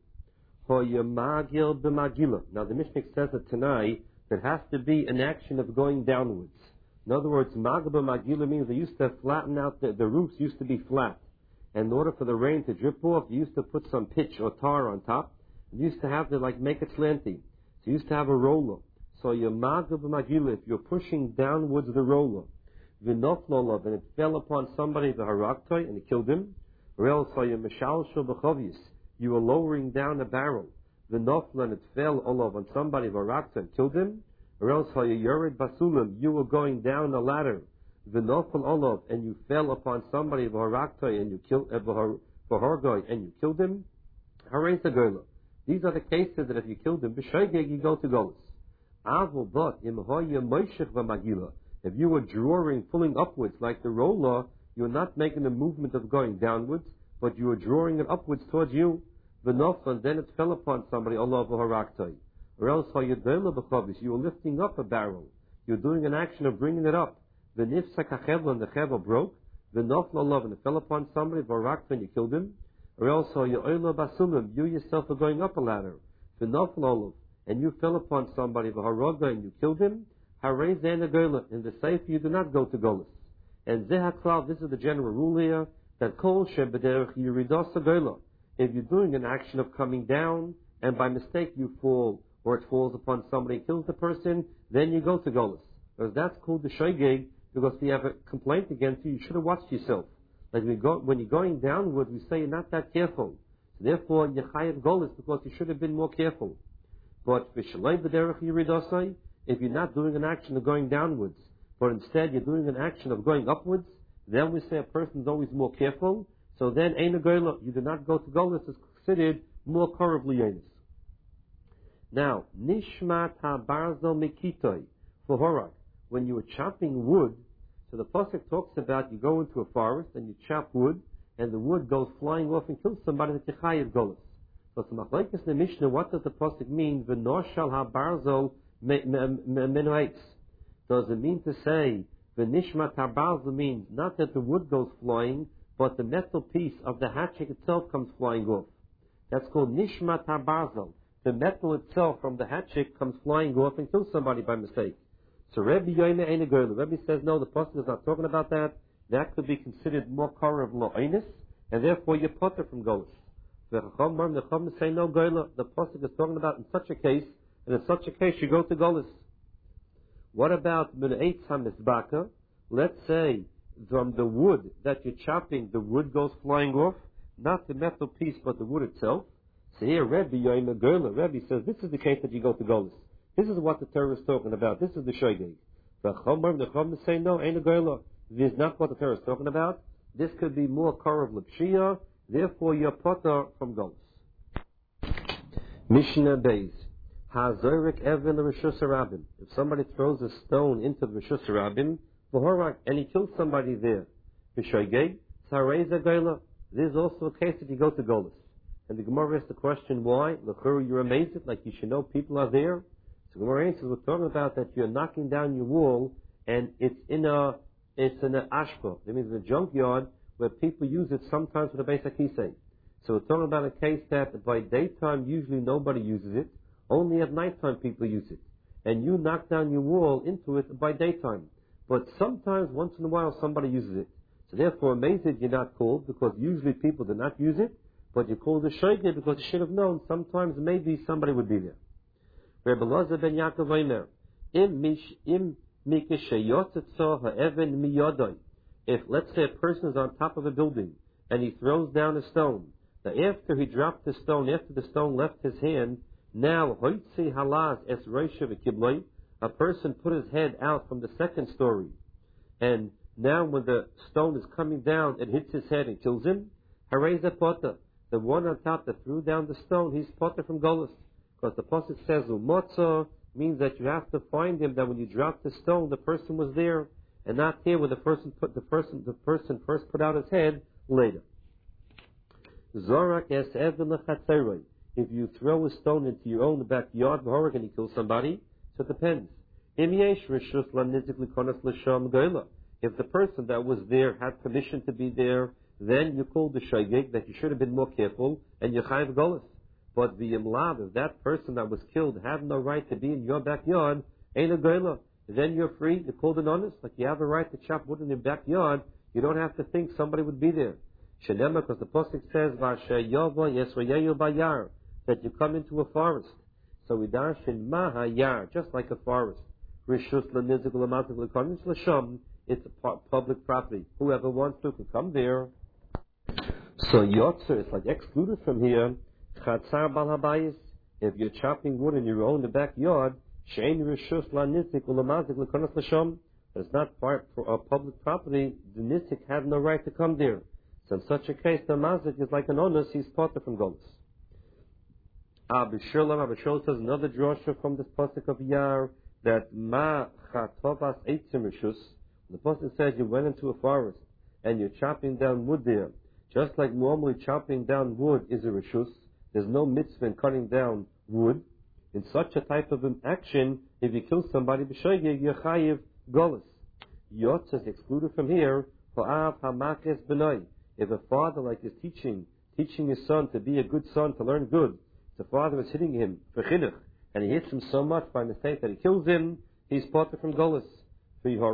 Ho-yamagil b'magila. Now the Mishnah says that tonight, there has to be an action of going downwards. In other words, magil b'magila means they used to flatten out, the, the roofs used to be flat. And in order for the rain to drip off, you used to put some pitch or tar on top. You used to have to like make it slanty. So you used to have a roller. So your magil b'magila, if you're pushing downwards the roller, v'noflolav, and it fell upon somebody, the haraktoi, and it killed him, or else so your mishalshul b'chovius, you were lowering down a barrel, v'nofla, and it fell olav on somebody, the haraktoi, and killed him, or else so your yored basulim, you were going down a ladder, v'nofel olav, and you fell upon somebody, the haraktoi, and you killed, uh, v'horgoi, and you killed him, harein sagola. These are the cases that if you killed him, b'shegeg, you go to Golus. Avol but im hoya moishech v'magila. If you were drawing, pulling upwards like the roller, you're not making a movement of going downwards, but you were drawing it upwards towards you. V'nof, and then it fell upon somebody, Allah v'haraktoi. Or else hoyadela b'chavis, you were lifting up a barrel. You're doing an action of bringing it up. V'nifsak ha'chevla, and the chevla broke. V'nof la'lav, and it fell upon somebody, v'haraktoi, and you killed him. Or else hoya'ola basulim, you yourself are going up a ladder. V'nof la'lav, and you fell upon somebody, v'haraga, and you killed him. Harei zeh gola. In the safe, you do not go to Golus. And zehaklav, this is the general rule here, that kol shebederech yiridas gola. If you're doing an action of coming down, and by mistake you fall, or it falls upon somebody and kills the person, then you go to Golus. Because that's called the shogeg, because if you have a complaint against you, you should have watched yourself. Like we go, when you're going downward, we say you're not that careful. So therefore, you're chayav Golus, because you should have been more careful. But v'shalei b'derech yiridasai, if you're not doing an action of going downwards, but instead you're doing an action of going upwards, then we say a person is always more careful. So then, ein gola, you do not go to Golus, is considered more korov liyanis. Now, nishmat habarzel mikitoi, for horak, when you were chopping wood, so the pasuk talks about you go into a forest and you chop wood, and the wood goes flying off and kills somebody that you chayav Golus. So the machlekes in the Mishnah, what does the pasuk mean? V'noshal habarzel menuates. Does it mean to say the nishmat habarzel means not that the wood goes flying, but the metal piece of the hatchet itself comes flying off? That's called nishmat habarzel. The metal itself from the hatchet comes flying off and kills somebody by mistake. So Rebbe Yoime Ein Gola. Rebbe says no, the pasuk is not talking about that. That could be considered more korov lo'onis, and therefore you're potter from Golus. The Chacham say no Gola. The pasuk is talking about in such a case. And in such a case, you go to Golus. What about Menu'etz HaMizbaka? Let's say from the wood that you're chopping, the wood goes flying off, not the metal piece, but the wood itself. So here, Rebbe Yoime Gola, Rebbe says this is the case that you go to Golus. This is what the Torah is talking about. This is the shogeg. The Chacham say no, ain't a Gola. This is not what the Torah is talking about. This could be more korov l'pshia. Therefore, you're potter from Golus. Mishnah Beis. Hazorik Evan the Rishus Harabim. If somebody throws a stone into the Rishus Harabim, v'horak, and he kills somebody there, B'shoigeg, Sareza Goyla. There's also a case if you go to Golis. And the Gemara asks the question, why? L'churu, you're amazed, like you should know people are there. So the Gemara answers, we're talking about that you're knocking down your wall, and it's in a, it's in an ashpa. That means in a junkyard, where people use it sometimes for the Beis HaKisei. So we're talking about a case that by daytime, usually nobody uses it. Only at nighttime people use it. And you knock down your wall into it by daytime. But sometimes, once in a while, somebody uses it. So therefore, amazed you're not called, because usually people do not use it, but you call the shogeg because you should have known sometimes maybe somebody would be there. Rabbi Elazar ben Yaakov Omer, im mish im mikeshayotzetzo ha'even miyodoi. If, let's say, a person is on top of a building, and he throws down a stone, now after he dropped the stone, after the stone left his hand, now, hoitzi halaz es roisha v'kibloi, a person put his head out from the second story, and now when the stone is coming down, it hits his head and kills him. Hareza pota, the one on top that threw down the stone, he's pota from Golos. Because the pasuk says, umotzo, means that you have to find him, that when you drop the stone, the person was there, and not here where the person put the person the person first put out his head later. Zorak es even lechatzeroi. If you throw a stone into your own backyard, and you kill somebody, so it depends. If the person that was there had permission to be there, then you call the shogeg that you should have been more careful, and you chayav golos. But the imlav, if that person that was killed had no right to be in your backyard, ain't a goyla. Then you're free to call the honest, like you have a right to chop wood in your backyard. You don't have to think somebody would be there. Shenema, because the pasuk says, bayar, that you come into a forest. So we dash in mahayar, just like a forest. Rishus l'nizikul l'matikul l'konis l'sham. It's a public property. Whoever wants to can come there. So yotzer is like excluded from here. Chatzar bal habayis. If you're chopping wood in your own backyard, shein rishus l'nizik l'mazik l'konis l'sham. But it's not part for a public property. The nizik have no right to come there. So in such a case, the mazik is like an onus. He's parted from golos. Abishulam, Abishulam says another drosha from this pasuk of Yar that ma chatovas eitzim rishus. The pasuk says you went into a forest and you're chopping down wood there. Just like normally chopping down wood is a rishus, there's no mitzvah in cutting down wood. In such a type of an action, if you kill somebody b'shogeg, you're chayiv golos. Yotz is excluded from here. Ha'av hamakes b'nai. If a father like is teaching, teaching his son to be a good son, to learn good, the father is hitting him for chinuch, and he hits him so much by mistake that he kills him, he's parted from golos. And if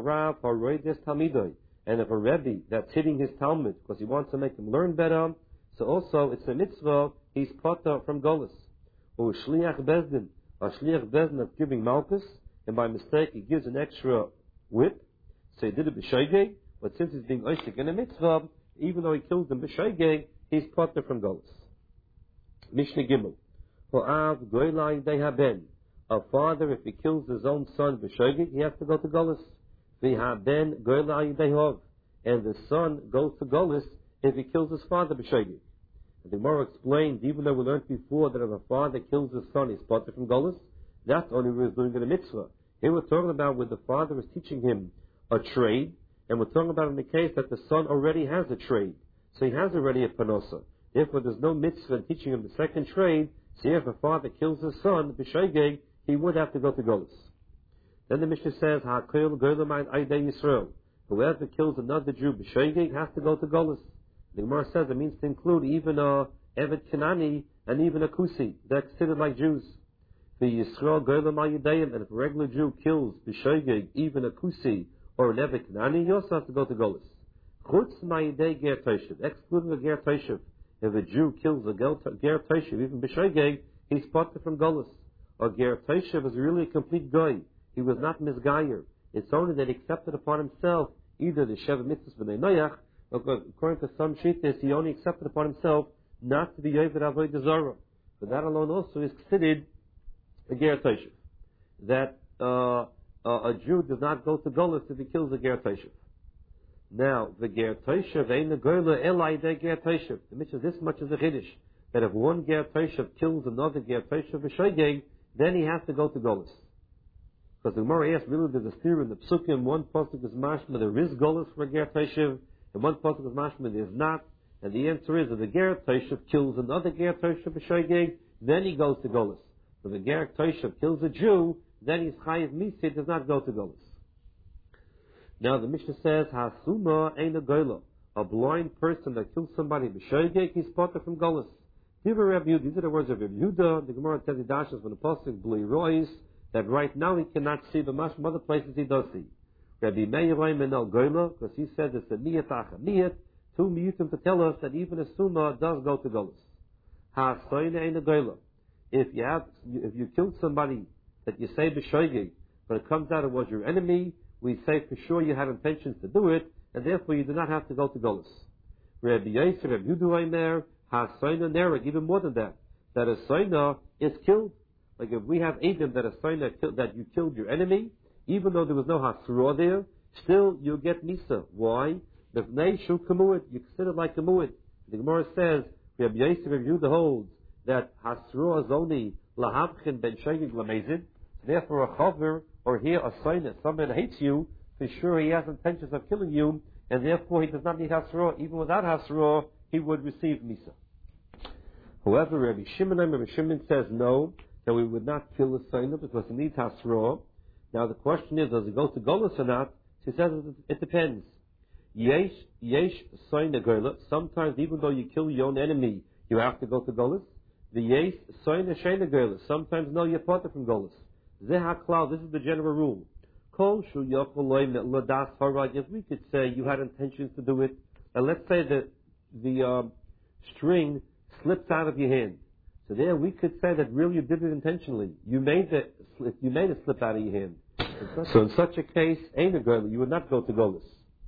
a rebbe that's hitting his talmud because he wants to make him learn better, so also it's a mitzvah, he's parted from golos. Or shliach bezdin, a shliach bezdin that's giving malchus, and by mistake he gives an extra whip, so he did it b'shogeg, but since he's being oishik in a mitzvah, even though he kills him b'shogeg, he's parted from golos. Mishnah Gimel. A father, if he kills his own son b'shogeg, he has to go to golos. And the son goes to golos if he kills his father b'shogeg. The Gemara explained, even though we learned before that if a father kills his son, he's parted from golos, that's only when he's doing it a mitzvah. Here we're talking about where the father is teaching him a trade, and we're talking about in the case that the son already has a trade, so he has already a panosa. Therefore, there's no mitzvah in teaching him the second trade. So if a father kills his son b'shogeg, he would have to go to golos. Then the Mishnah says, "Ha'koil goylam aydei Yisrael." Whoever kills another Jew b'shogeg has to go to golos. The Gemara says it means to include even a Evet Kanani and even a Kusi. They're considered like Jews. The Yisrael goylam aydeiim, and if a regular Jew kills b'shogeg even a Kusi or an Evet Kanani, he also has to go to golos. Chutz ma'idei ger toshev, excluding a ger toshev. If a Jew kills a ger toshev, even b'shogeg, he's parted from golos. A ger toshev is really a complete guy. He was not misgayer. It's only that he accepted upon himself either the sheva mitzvahs b'nei noyach, or according to some shittas, he only accepted upon himself not to be yovid avodah zarah. But that alone also is considered a ger toshev. That uh, uh, a Jew does not go to golos if he kills a ger toshev. Now, the ger toshev ain't a goyla elai de ger toshev. The Mishnah this much is a chiddush, that if one ger toshev kills another ger toshev b'shogeg, then he has to go to Golus. Because the Gemara asks, really, there's a theory in the Psukim, one pasuk is mashma, there is Golus for a Ger Toshev, and one pasuk is mashma, there is not. And the answer is, if the Ger Toshev kills another Ger Toshev b'shoigeg, then he goes to Golus. If the Ger Toshev kills a Jew, then he's chayiv misa, does not go to Golus. Now the Mishnah says, Hasuma ain't a goyla. A blind person that kills somebody b'shoigeg, he's spotted from Golus. These are the words of Rabbi Yehuda. The Gemara tells the Dashas when the pasuk blue rois that right now he cannot see, but much other places he does see. Rabbi Meir Menel Goyla, because he says it's a niyat acha niyat, two miyutim to tell us that even a summa does go to Golus. Ha soyne ain't a Goyla. If you have, if you killed somebody that you say b'shoigeg, but it comes out it was your enemy, we say for sure you had intentions to do it, and therefore you do not have to go to Golus. Rabbi Yosef, Rabbi Yehuda Omer, ha soyne nereg, even more than that, that a soyna is killed. Like if we have Edom that a soyna that you killed your enemy, even though there was no hasra there, still you get misa. Why? The vnei shu kamuid, you consider it like a muid. The Gemara says, Rabbi Yosef, Rabbi Yehuda holds that hasra is only lahavchin ben shoigeg lamezid. Therefore, a chaver or here a soyna, someone hates you, for sure he has intentions of killing you, and therefore he does not need hasra. Even without hasra, he would receive misa. However, Rabbi Shimon, Rabbi Shimon says no, that we would not kill the soyna because he needs hasra. Now the question is, does he go to Golus or not? She says it, it depends. Yesh, yesh soyna goyla. Sometimes even though you kill your own enemy, you have to go to Golus. The yesh soyna shena goyla. Sometimes no, you're parted from Golus. Zehaklau, this is the general rule. Kol shu yocholoy ladas harag. If we could say you had intentions to do it, and let's say that the um, string slips out of your hand. So there we could say that really you did it intentionally. You made the you made it slip out of your hand. So in such a case, ain't a girl, you would not go to Golus.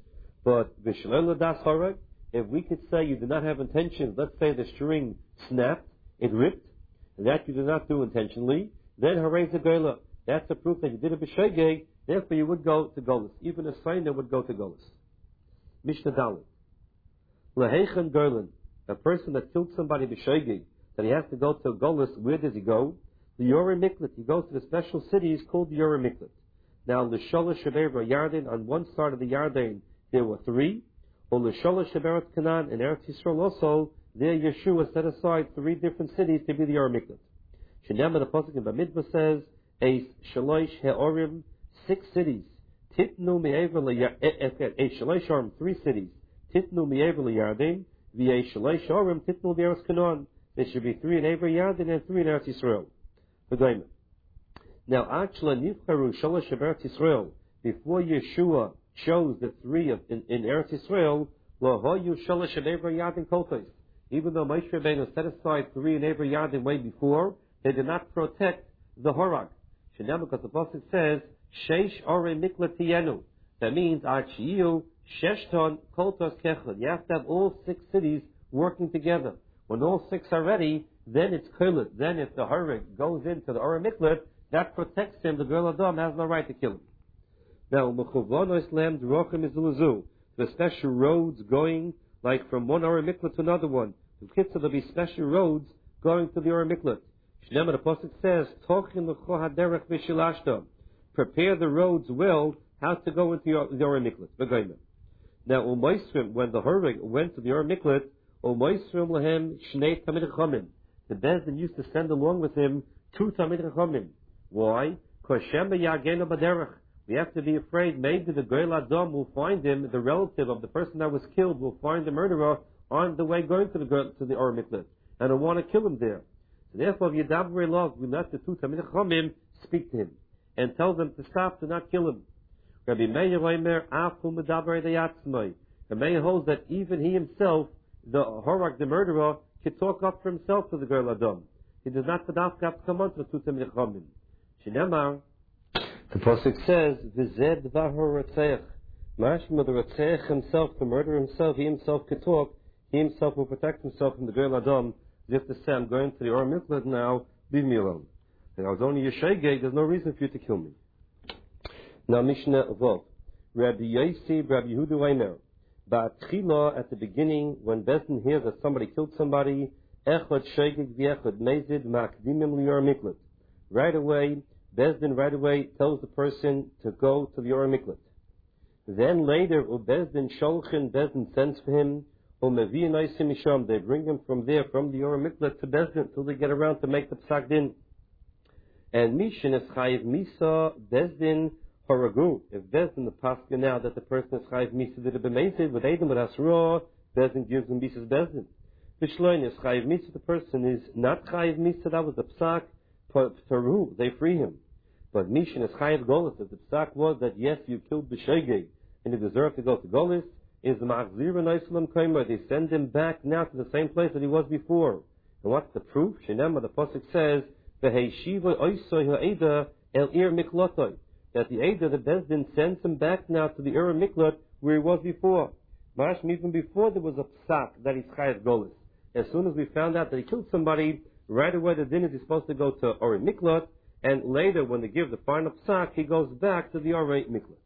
But v'shalel ladas harag, if we could say you did not have intentions, let's say the string snapped, it ripped, and that you did not do intentionally, then harayz a goyla. That's a proof that you did it b'shoigeg, therefore you would go to Golus. Even a soyna would go to Golus. Mishnah Dalet. Laheichen goylan, a person that killed somebody b'shoigeg, that he has to go to Golus, where does he go? The Yorim Miklat. He goes to the special cities called the Yorim Miklat. Now, L'Sholosh Shebever Yarden, on one side of the Yarden, there were three. Or L'Sholosh Sheberet Canaan, in Eretz Yisrael also, there Yeshua set aside three different cities to be the Yorim Miklat. Shenema, the Pasuk in Bamidbar says, a Shalosh He'orim, six cities. Titnu Me'ever a Shalosh Orim, three cities. Titnu Me'ever Yarden, via Shalosh Orim, Titnu Be'eretz Canaan. There should be three in every Yarden and three in Eretz Yisrael. Now, actually, Nivcharu Shalosh Eretz Yisrael, before Yeshua chose the three of, in, in Eretz Yisrael, Lahoyu Shalosh Eretz Yarden Koltos. Even though Moshe Rabbeinu set aside three in every Yarden way before, they did not protect the Horag. Shenam, because the Pasuk says, Sheish Ore Miklat Tiyenu. That means, Achiyu Sheshton Koltos Kechad. You have to have all six cities working together. When all six are ready, then it's kolet. Then if the Horag goes into the Ore Miklat, that protects him. The girl Adam has no right to kill him. Now, the special roads going, like from one Ore Miklat to another one. So there'll be special roads going to the Ore Miklat. Shnema, the Pasuk says, prepare the roads well, how to go into the Ore Miklat. Now, when the Horag went to the Ore Miklat, the Bezdin used to send along with him two Talmid Chachamim. Why? Because we have to be afraid maybe the Goyal Adam will find him, the relative of the person that was killed, will find the murderer on the way going to the to the Ore Miklat, and will want to kill him there. So therefore, if Yadabrei Love, we let the two Talmid Chachamim speak to him and tell them to stop, to not kill him. Rabbi Meir Omer Afu Medaber Deyatzmai. Rabbi Meir holds that even he himself, the Horag, the murderer, can talk up for himself to the Goyal Adam. He does not have to come on to the two Talmid Chachamim. Shinamar, the Pasuk says, "V'zed v'ahor ratzeich." Mashma, the ratzeich himself, the murderer himself, he himself can talk. He himself will protect himself from the Goyal Adam. As if to say, "I'm going to the Ore Miklat now. Leave me alone." And I was only a shegeg. There's no reason for you to kill me. Now Mishnah Vov, Rabbi Yosef, Rabbi Yehuda Omer, Ba'atchila, at the beginning, when Bezdin hears that somebody killed somebody, Echad shegeg v'echad mezid ma'akdimim li'Ore Miklat. right away, Bezdin right away tells the person to go to the Or Miklat. Then later, Bezdin Sholchin, Bezdin sends for him, they bring him from there, from the Or Miklat to Bezdin, till they get around to make the Psak Din. And Mishin is Chayiv Misa, Bezdin Haragu. If Bezdin the Pascha now that the person is Chayiv Misa did a B'meisid, with Edom, with Asra, Bezdin gives him Misa's Bezdin. Bishloin is Chayiv Misa, the person is not Chayiv Misa, that was the Psak, Taru, they free him. But Mishin is Chayiv Golis, if the Psak was that yes, you killed B'Shegeg, and you deserve to go to Golis, is the Ma'achzir and Islam Kaimer, they send him back now to the same place that he was before. And what's the proof? Shenema, the Pasuk says, V'heishiva oisoi ha'eda el ir miklotoi, that the Eda, the Bezdin, sends him back now to the Ir Miklat where he was before. Mashma, even before there was a Psak that he's Chayiv Golis. As soon as we found out that he killed somebody, right away the din is he's supposed to go to Or Miklat, and later when they give the final Psak, he goes back to the Or Miklat.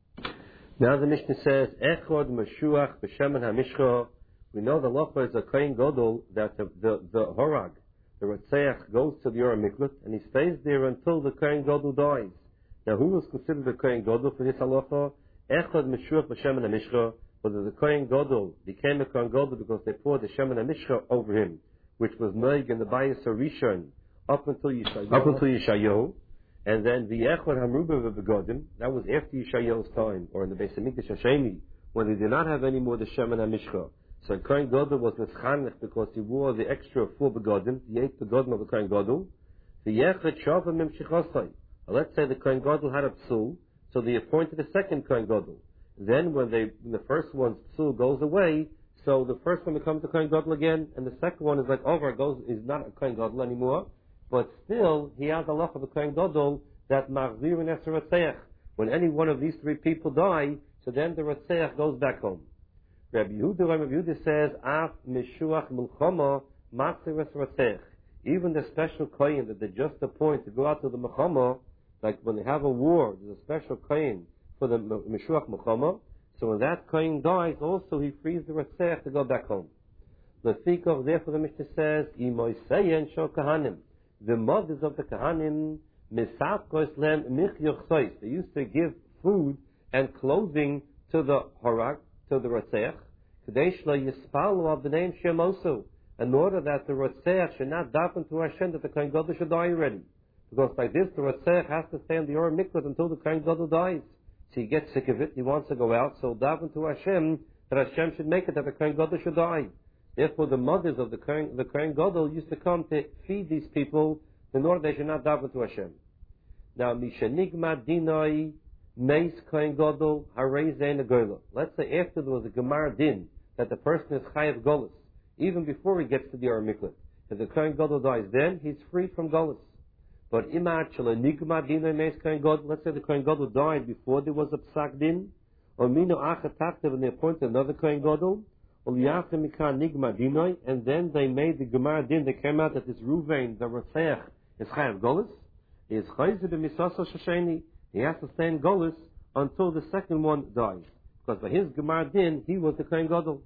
Now the Mishnah says, Echod Meshuach B'Shemen HaMishcha. We know the Locha is a Kohen Gadol, that the, the, the Horag, the Ratzeach, goes to the Or Miklat, and he stays there until the Kohen Gadol dies. Now who was considered a Kohen Gadol for this halacha? Echad Meshuach B'Shemen HaMishcha, whether the Kohen Gadol became a Kohen Gadol because they poured the Shemen HaMishcha over him, which was Noig in the Bayis HaRishon, up until Yishayahu, up until Yishayahu, and then the Echad HaMruba V'Begodim, that was after Yishayahu's time, or in the Beis HaMikdash Hashemi, when they did not have any more the Shemen HaMishcha. So Kohen Gadol was Nischanech because he wore the extra four Begodim, the eight Begodim of the Kohen Gadol. The Echad Shavah Mem Shechosai. Let's say the Kohen Gadol had a psul, so they appointed a second Kohen Gadol. Then when they, when the first one's psul goes away, so the first one becomes a Kohen Gadol again, and the second one is like over, goes, is not a Kohen Gadol anymore, but still, he has a lot of a Kohen Gadol that Machzir and Eser Ratzeach. When any one of these three people die, so then the Ratzeach goes back home. Rabbi Yehuda, Rabbi Yehuda says, Af Meshuach Mulchama Machzir Eser Ratzeach. Even the special Kohen that they just appoint to go out to the Mechama, like when they have a war, there's a special Kohen for the Meshuach Mulchama. So when that Kohen dies, also he frees the Ratzeach to go back home. Lefikov, therefore the Mishnah says, Imoiseyen Shol Kahanim. The mothers of the Kahanim, Misakos Lem Michyochsois. They used to give food and clothing to the Horak, to the Ratzeach, Kadesh Lo Yispalu of the name Shemosu, in order that the Ratzeach should not daven to Hashem, that the Kohen Gadol should die already. Because like this, the Ratzeach has to stay in the Or Miklat until the Kohen Gadol dies. So he gets sick of it, he wants to go out, so daven to Hashem, that Hashem should make it, that the Kohen Gadol should die. Therefore, the mothers of the Kohen, the Kohen Gadol used to come to feed these people in order they should not daven to Hashem. Now, Mishanigma Dinoi Meis Kohen Gadol Harei Zein Agoyla. Let's say after there was a Gemar Din that the person is Chayav Golis, even before he gets to the Or Miklat. If the Kohen Gadol dies, then he's free from Golis. But Imad Shalonigma Dinoi Meis Kohen Gadol. Let's say the Kohen Gadol died before there was a Psak Din, or Mino Achataktev and they appointed another Kohen Gadol. And then they made the Gemara Din, they came out that this Ruvain, the Ratzeach, is Chayav Golis, is Chayzer b'Misasa Shasheni. He has to stay in Golis until the second one dies. Because by his Gemara Din, he was the Kohen Gadol.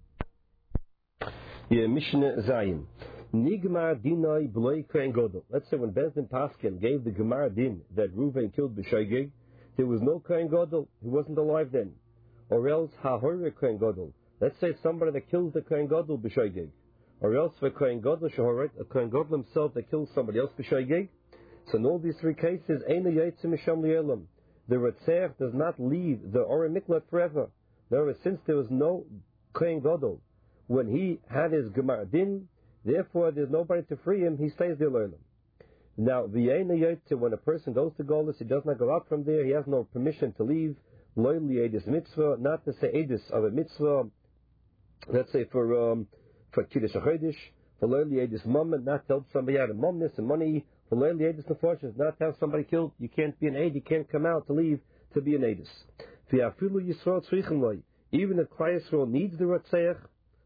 Yeah, Mishnah Zayin. Nigmar Dinai B'loi Kohen Gadol. Let's say when Bezdin Paskin gave the Gemara Din that Ruvain killed B'Shogeg, there was no Kohen Gadol. He wasn't alive then. Or else Ha'hore Kohen Gadol. Let's say somebody that kills the Kohen Gadol b'shoigeg, or else for Kohen Gadol shahoret, a Kohen Gadol himself that kills somebody else b'shoigeg. So in all these three cases, Eina Yaitze Misham Li'elam, the Ratzeach does not leave the Or Miklat forever. Therefore, since there was no Kohen Gadol when he had his Gemar Din, therefore there's nobody to free him. He stays there L'olam. Now, the Eina Yaitze, when a person goes to Golis, he does not go out from there. He has no permission to leave. Lo Li'edis Mitzvah, not to say Edis of a Mitzvah. Let's say for um, for Kiddush HaChodesh, for Lo Li'edis Mammon, not to help somebody out of momness and money. For Lo Li'edis Nefashos, not to have somebody killed. You can't be an aid. You can't come out to leave to be an aidis. V'afilu Yisrael tzrichen loy. Even if Klal Yisrael needs the Ratzeach,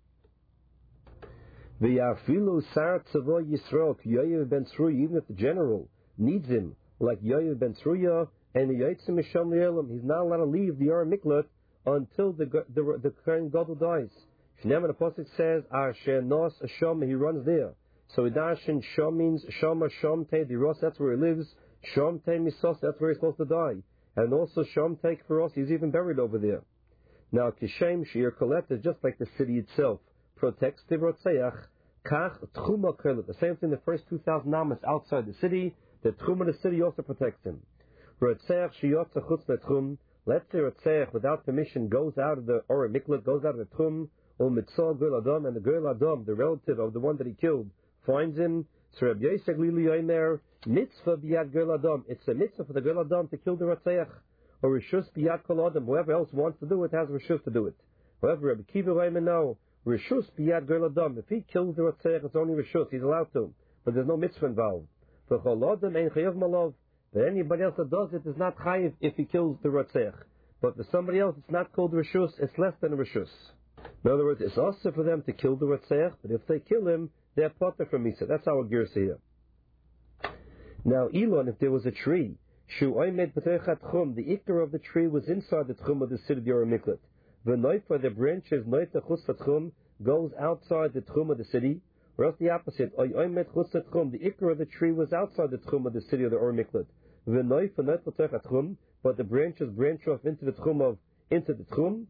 v'afilu Sar Tzavo Yisrael Yoav ben Tzruya, even if the general needs him, like Yoav ben Tzruya, and the Yaitze Misham Li'elam, he's not allowed to leave the Or Miklat until the the the Kohen Gadol dies. Shneimah, the pasuk says, "Asher nos Hashem," he runs there. So Idashin Shom means Shoma Shomte Diros, that's where he lives. Shomte Misos, that's where he's supposed to die. And also Shomte Kfaros, he's even buried over there. Now Kishem Shir Kolet is just like the city itself. Protects Tivrotzeach. Kach Tchuma Kolet. The same thing the first two thousand amas outside the city. The Tchum of the city also protects him. Rotzeach Shiyotza Chutz Letchum. Let's say Rotzeach without permission goes out of the Or Miklat, goes out of the Tchum. Or Mitzah Gul Adam, and the Gul Adam, the relative of the one that he killed, finds him. So Rabbi Yosef Lili Yomer, mitzvah biyad Gul Adam. It's a mitzvah for the Gul Adam to kill the Rotzeach. Or Rishus biyad Kol Adam. Whoever else wants to do it has Rishus to do it. However, Rabbi Kiva Yomer no. Rishus biyad Gul Adam. If he kills the Rotzeach, it's only Rishus. He's allowed to. But there's no mitzvah involved. For Chol Adam ein chayav malav. But anybody else that does it is not chayiv if he kills the Rotzeach. But for somebody else, it's not called Rishus. It's less than a Rishus. In other words, it's also for them to kill the Rotzeach, but if they kill him, they're potter from Misa. That's our gears here. Now, Elon, if there was a tree, Shu Oymed B'techat Chum, the ikar of the tree was inside the Tchum of the city of Yor Miklat. The Noifa, the branches, Noifa Chutz Tchum, goes outside the Tchum of the city, or else the opposite, Oymed Chutz Tchum, the ikar of the tree was outside the Tchum of the city of the Yor Miklat. The Noifa, Noifa B'techat Chum, but the branches branch off into the Tchum of, into the Tchum.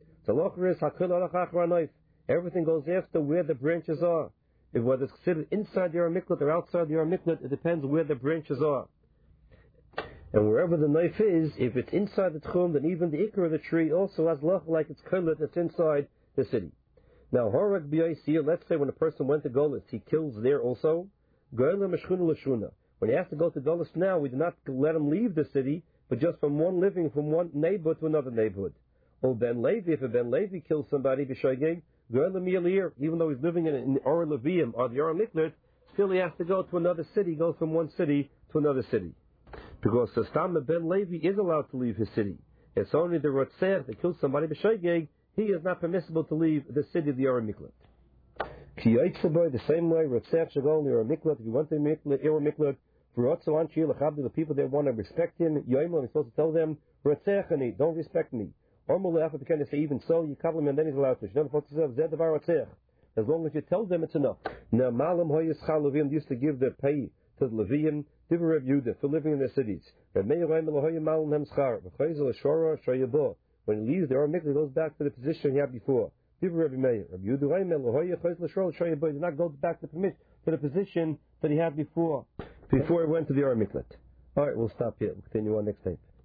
Everything goes after where the branches are. If whether it's considered inside the Yor Miklat or outside the Yor Miklat, it depends where the branches are. And wherever the knife is, if it's inside the tchum, then even the ikar of the tree also has lach like it's kolet that's inside the city. Now, Horag b'yaisir, let's say when a person went to Golis, he kills there also. Goyla meshchuna l'shuna. When he has to go to Golis now, we do not let him leave the city, but just from one living, from one neighborhood to another neighborhood. Or Ben Levi, if a Ben Levi kills somebody, b'shoigeg, even though he's living in, in Or Levium or the Or Miklat, still he has to go to another city, go from one city to another city. Because the Stam Ben Levi is allowed to leave his city. It's only the Rotzeach that kills somebody, b'shoigeg, he is not permissible to leave the city of the Or Miklat. Ki Yitzchak, the same way, Rotzeach should go in the Or Miklat, if you want the Or Miklat, for the people that want to respect him, Yoimel, he's supposed to tell them, Rotzeachani, don't respect me. Normally, after the kind of say, even so, you cover him and then he's allowed to. As long as you tell them, it's enough. Now, Malam Hoyes Chalavim used to give the pay to the Levium, Diva Reb Yudah, for living in their cities. When he leaves the Or Miklat, he goes back to the position he had before. Diva Reb Meir, Reb Yudah, he did not go back to the, to the position that he had before, before he went to the Or Miklat. Alright, we'll stop here. We'll continue on next tape.